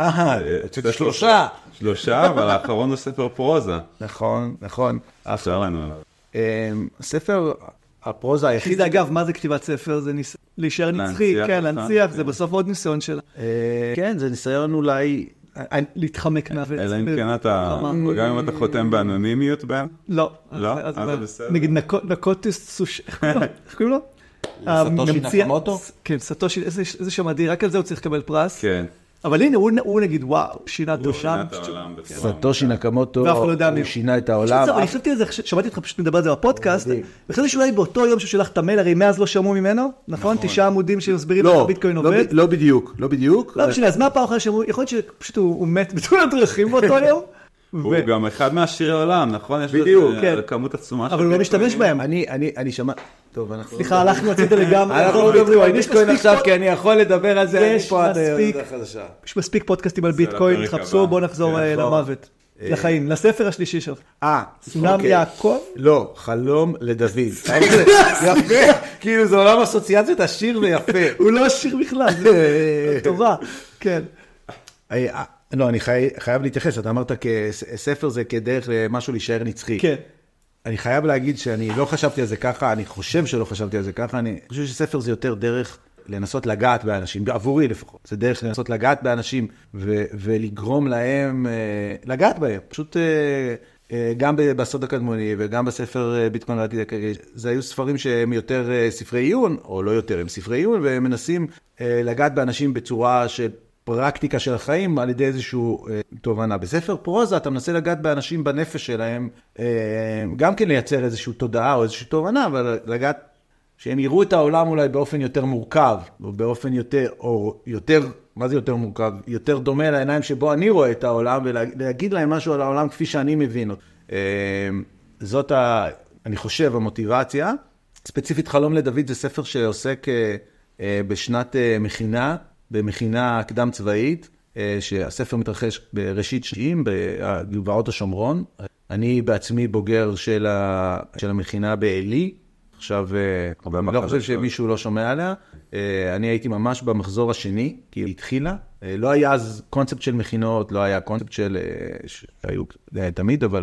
Speaker 1: שלושה, אבל האחרון הוא ספר פרוזה.
Speaker 3: נכון.
Speaker 1: אפשר לנו עליו.
Speaker 3: ספר הפרוזה היחיד...
Speaker 2: זה אגב, מה זה כתיבת ספר? זה להישאר נצחי, כן, להנציח, זה בסוף עוד ניסיון שלה.
Speaker 3: כן, זה ניסיון אולי...
Speaker 2: להתחמק מהווה.
Speaker 1: אלא אם כן אתה, גם אם אתה חותם באנונימיות בהם?
Speaker 2: לא.
Speaker 1: לא? זה בסדר.
Speaker 2: נגיד נקוטיס סוש... איך קוראים לו?
Speaker 3: סטושי נקמוטו?
Speaker 2: כן, סטושי, איזה שם אדיר, רק על זה הוא צריך לקבל פרס.
Speaker 1: כן.
Speaker 2: אבל הנה, הוא נגיד, וואו, שינה את העולם.
Speaker 3: סטושי נקמוטו, הוא שינה את העולם.
Speaker 2: אני חשבתי על זה, שמעתי אותך פשוט מדבר על זה בפודקאסט, וחשבתי שאולי באותו יום שהוא שלח את המייל, הרי מאז לא שמעו ממנו, נכון? 9 עמודים שמסבירים איך הביטקוין עובד.
Speaker 3: לא בדיוק. לא
Speaker 2: משנה, אז מה פעם אחרי שמעו? יכול להיות שפשוט הוא מת בתאונת דרכים באותו יום?
Speaker 1: הוא גם אחד מהשירי עולם, נכון?
Speaker 3: בדיוק,
Speaker 1: כן. כמות עצומה.
Speaker 2: אבל הוא לא משתמש בהם.
Speaker 3: אני שמע... טוב, אנחנו...
Speaker 2: סליחה, הלכנו הצידה לגמרי.
Speaker 3: אנחנו לא מדברים על ביטקוין עכשיו, כי אני יכול לדבר על זה.
Speaker 2: יש מספיק פודקאסטים על ביטקוין, תחפשו, בואו נחזור למוות. לחיים, לספר השלישי שלך. סולם יעקב?
Speaker 3: לא, חלום לדוד. יפה, כאילו זה עולם אסוציאציות עשיר ויפה.
Speaker 2: הוא לא עשיר בכלל, טובה, כן.
Speaker 3: לא, אני חייב להתייחס, אתה אמרת כספר זה כדרך למשהו להישאר נצחי.
Speaker 2: כן.
Speaker 3: אני חייב להגיד שאני לא חשבתי על זה ככה, אני חושב שלא חשבתי על זה ככה, אני חושב שספר זה יותר דרך לנסות לגעת באנשים, עבורי לפחות. זה דרך לנסות לגעת באנשים ולגרום להם, לגעת בהם. פשוט גם בסוד הקדמוני וגם בספר ביטקוין לעתיד, זה היו ספרים שהם יותר ספרי עיון, או לא יותר, הם ספרי עיון, והם מנסים לגעת באנשים בצורה של פרקטיקה של החיים על ידי איזשהו תובנה. בספר פרוזה אתה מנסה לגעת באנשים בנפש שלהם, גם כן לייצר איזשהו תודעה או איזשהו תובנה, אבל לגעת שהם יראו את העולם אולי באופן יותר מורכב, או באופן יותר, מה זה יותר מורכב? יותר דומה לעיניים שבו אני רואה את העולם, ולהגיד להם משהו על העולם כפי שאני מבין אותו. זאת, אני חושב, המוטיבציה. ספציפית חלום לדוד זה ספר שעוסק בשנת מכינה, במכינה קדם צבאית, שהספר מתרחש בראשית 90, בגבעות השומרון. אני בעצמי בוגר של המכינה בעלי, עכשיו, אני לא חושב שמישהו לא שומע עליה. אני הייתי ממש במחזור השני, כי היא התחילה. לא היה אז קונספט של מכינות, לא היה קונספט שהיו תמיד, אבל...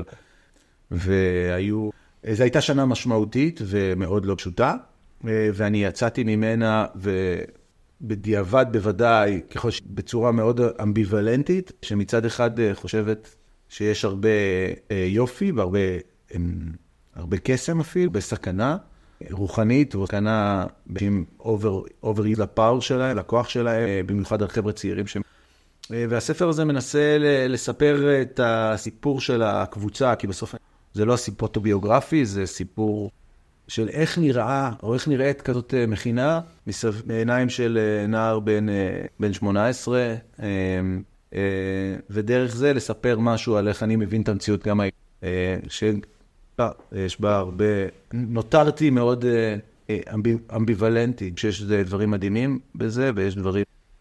Speaker 3: זו הייתה שנה משמעותית ומאוד לא פשוטה, ואני יצאתי ממנה ובדיעבד בוודאי, בצורה מאוד אמביוולנטית, שמצד אחד חושבת שיש הרבה יופי והרבה קסם אפילו, בסכנה רוחנית, וסכנה עם אובר לפאור שלהם, לכוח שלהם, במיוחד על חבר'ה צעירים. והספר הזה מנסה לספר את הסיפור של הקבוצה, כי בסוף זה לא סיפור אוטוביוגרפי, זה סיפור של איך נראה, או איך נראית כזאת מכינה, בעיניים של נער בן 18, ודרך זה לספר משהו על איך אני מבין את המציאות גם שיש בה הרבה, נותרתי מאוד אמביוולנטי, שיש דברים מדהימים בזה, ויש דברים...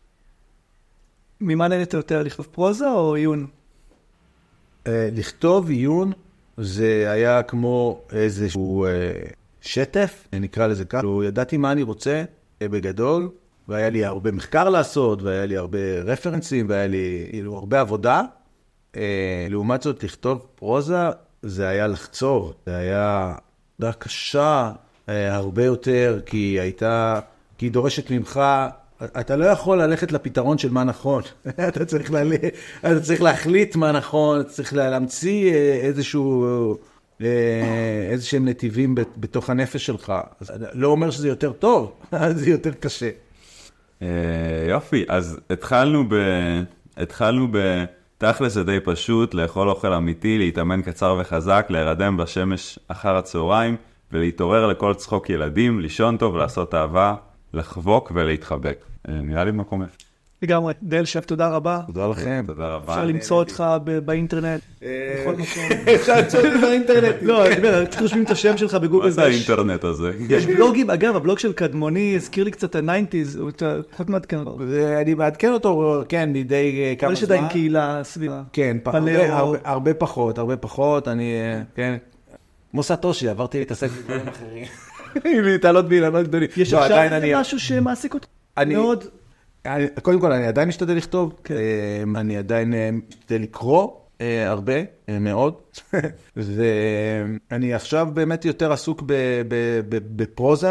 Speaker 2: ממה נהנית יותר, לכתוב פרוזה או עיון?
Speaker 3: לכתוב עיון זה היה כמו איזשהו שטף, נקרא לזה ככה. ידעתי מה אני רוצה בגדול, והיה לי הרבה מחקר לעשות, והיה לי הרבה רפרנסים, והיה לי הרבה עבודה. לעומת זאת, לכתוב פרוזה, זה היה לחצור. זה היה קשה הרבה יותר, כי היא דורשת ממך... אתה לא יכול ללכת לפתרון של מה נכון. אתה צריך להחליט מה נכון, אתה צריך להמציא איזשהם נתיבים בתוך הנפש שלך. אז לא אומר שזה יותר טוב, זה יותר קשה.
Speaker 1: יופי, אז התחלנו בתכלס זה די פשוט, לאכול אוכל אמיתי, להתאמן קצר וחזק, להירדם בשמש אחר הצהריים, ולהתעורר לכל צחוק ילדים, לישון טוב, לעשות אהבה, לחבוק ולהתחבק. נראה לי מקום יפה.
Speaker 2: לגמרי. דייל שף, תודה רבה.
Speaker 3: תודה לכם.
Speaker 1: תודה רבה.
Speaker 2: אפשר למצוא אותך באינטרנט. בכל מקום.
Speaker 3: אפשר למצוא אותי באינטרנט.
Speaker 2: לא, אני אומר, צריך לשמוע את השם שלך בגוגל.
Speaker 1: מה זה האינטרנט הזה?
Speaker 2: יש בלוגים, אגב, הבלוג של קדמוני הזכיר לי קצת ה-90s, הוא פחות מעדכן אותו.
Speaker 3: אני מעדכן אותו, כן, מדי כמה
Speaker 2: זמן. אבל יש עדיין קהילה סביבה.
Speaker 3: כן, הרבה פחות, אני, כן. כמו סטושי, עברתי להתעסק בדברים אחרים. להתעלות באילנות גדולים.
Speaker 2: יש עכשיו משהו שמעסיק אותך מאוד?
Speaker 3: קודם כל, אני עדיין משתדל לכתוב, אני עדיין משתדל לקרוא הרבה, מאוד, ואני עכשיו באמת יותר עסוק בפרוזה,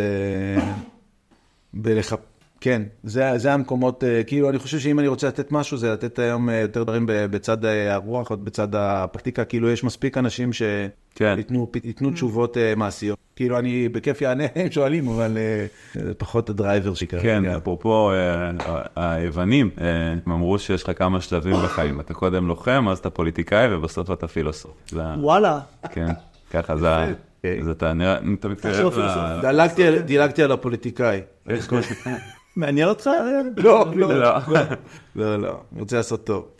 Speaker 3: כן, זה המקומות, כאילו אני חושב שאם אני רוצה לתת משהו, זה לתת היום יותר דברים בצד הרוח, או בצד הפרקטיקה, כאילו יש מספיק אנשים שיתנו תשובות מעשיות. כאילו אני בכיף יענה, הם שואלים, אבל פחות הדרייבר שכרגע.
Speaker 1: כן, אפרופו היוונים, הם אמרו שיש לך כמה שלבים בחיים. אתה קודם לוחם, אז אתה פוליטיקאי, ובסוף אתה פילוסוף.
Speaker 2: וואלה.
Speaker 1: כן, ככה זה... אז אתה נראה, אתה מתקרב
Speaker 3: דילגתי על הפוליטיקאי.
Speaker 2: מעניין אותך?
Speaker 3: לא, אני רוצה לעשות טוב.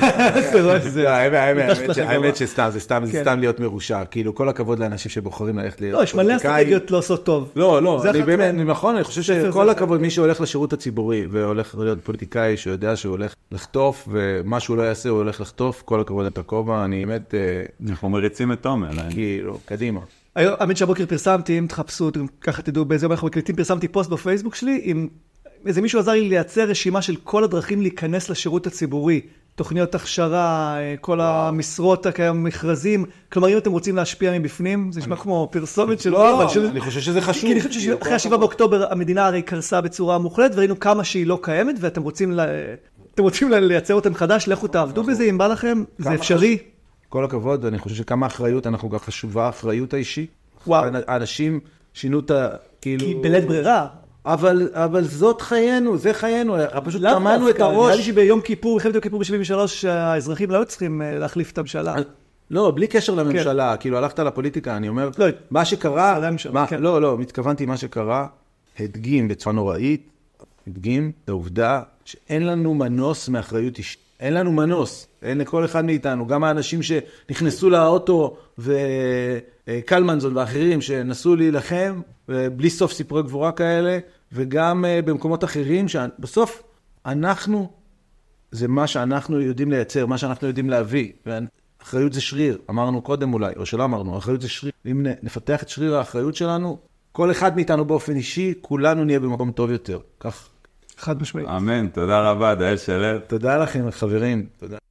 Speaker 3: האמת שסתם, זה סתם להיות מרושע. כאילו, כל הכבוד לאנשים שבוחרים ללכת להיות
Speaker 2: פוליטיקאי. לא, יש מלא אסטרטגיות לא לעשות טוב.
Speaker 3: לא, אני באמת, נכון, אני חושב שכל הכבוד מי שהולך לשירות הציבורי, והולך להיות פוליטיקאי שיודע שהוא הולך לחטוף, ומה שהוא לא יעשה הוא הולך לחטוף, כל הכבוד את הכובע, אני באמת...
Speaker 1: אנחנו מריצים את תומר.
Speaker 3: כאילו, קדימה.
Speaker 2: האמת שהבוקר פרסמתי, אם תחפשו, ככה תדעו באיזה יום אנחנו מקליטים, פרסמתי פוסט בפייסבוק שלי, עם איזה מישהו עזר לי לייצר רשימה של כל הדרכים להיכנס לשירות הציבורי, תוכניות הכשרה, כל המשרות, מכרזים, כלומר אם אתם רוצים להשפיע מבפנים, זה נשמע כמו פרסומת של...
Speaker 3: לא, אבל אני חושב שזה חשוב.
Speaker 2: כי אני חושב שאחרי 7 באוקטובר המדינה הרי קרסה בצורה מוחלטת, וראינו כמה שהיא לא קיימת, ואתם רוצים לייצר אותם חדש, לכו תעבדו בזה, אם בא לכם, זה אפשרי.
Speaker 3: כל הכבוד, אני חושב שכמה אחריות, אנחנו גם חשובה, האחריות האישית.
Speaker 2: וואו.
Speaker 3: האנשים שינו את ה... כאילו...
Speaker 2: כי בלית ברירה.
Speaker 3: אבל זאת חיינו, זה חיינו, פשוט טמנו את הראש.
Speaker 2: נראה לי שביום כיפור, מלחמת יום כיפור ב-73, האזרחים לא צריכים להחליף את הממשלה.
Speaker 3: לא, בלי קשר לממשלה, כאילו הלכת לפוליטיקה, אני אומר, מה שקרה, לא, מתכוונתי מה שקרה, הדגים בצורה נוראית, הדגים, זה עובדה שאין לנו מנוס מאחריות אישית. אין לנו מנוס, אין לכל אחד מאיתנו, גם האנשים שנכנסו לאוטו וקלמנזון ואחרים שנסו להילחם, בלי סוף סיפורי גבורה כאלה, וגם במקומות אחרים, שבסוף אנחנו, זה מה שאנחנו יודעים לייצר, מה שאנחנו יודעים להביא, ואחריות זה שריר, אמרנו קודם אולי, או שלא אמרנו, אחריות זה שריר, אם נפתח את שריר האחריות שלנו, כל אחד מאיתנו באופן אישי, כולנו נהיה במקום טוב יותר, כך.
Speaker 2: חד משמעית.
Speaker 1: אמן, תודה רבה, דאל שלו.
Speaker 3: תודה לכם, חברים. תודה.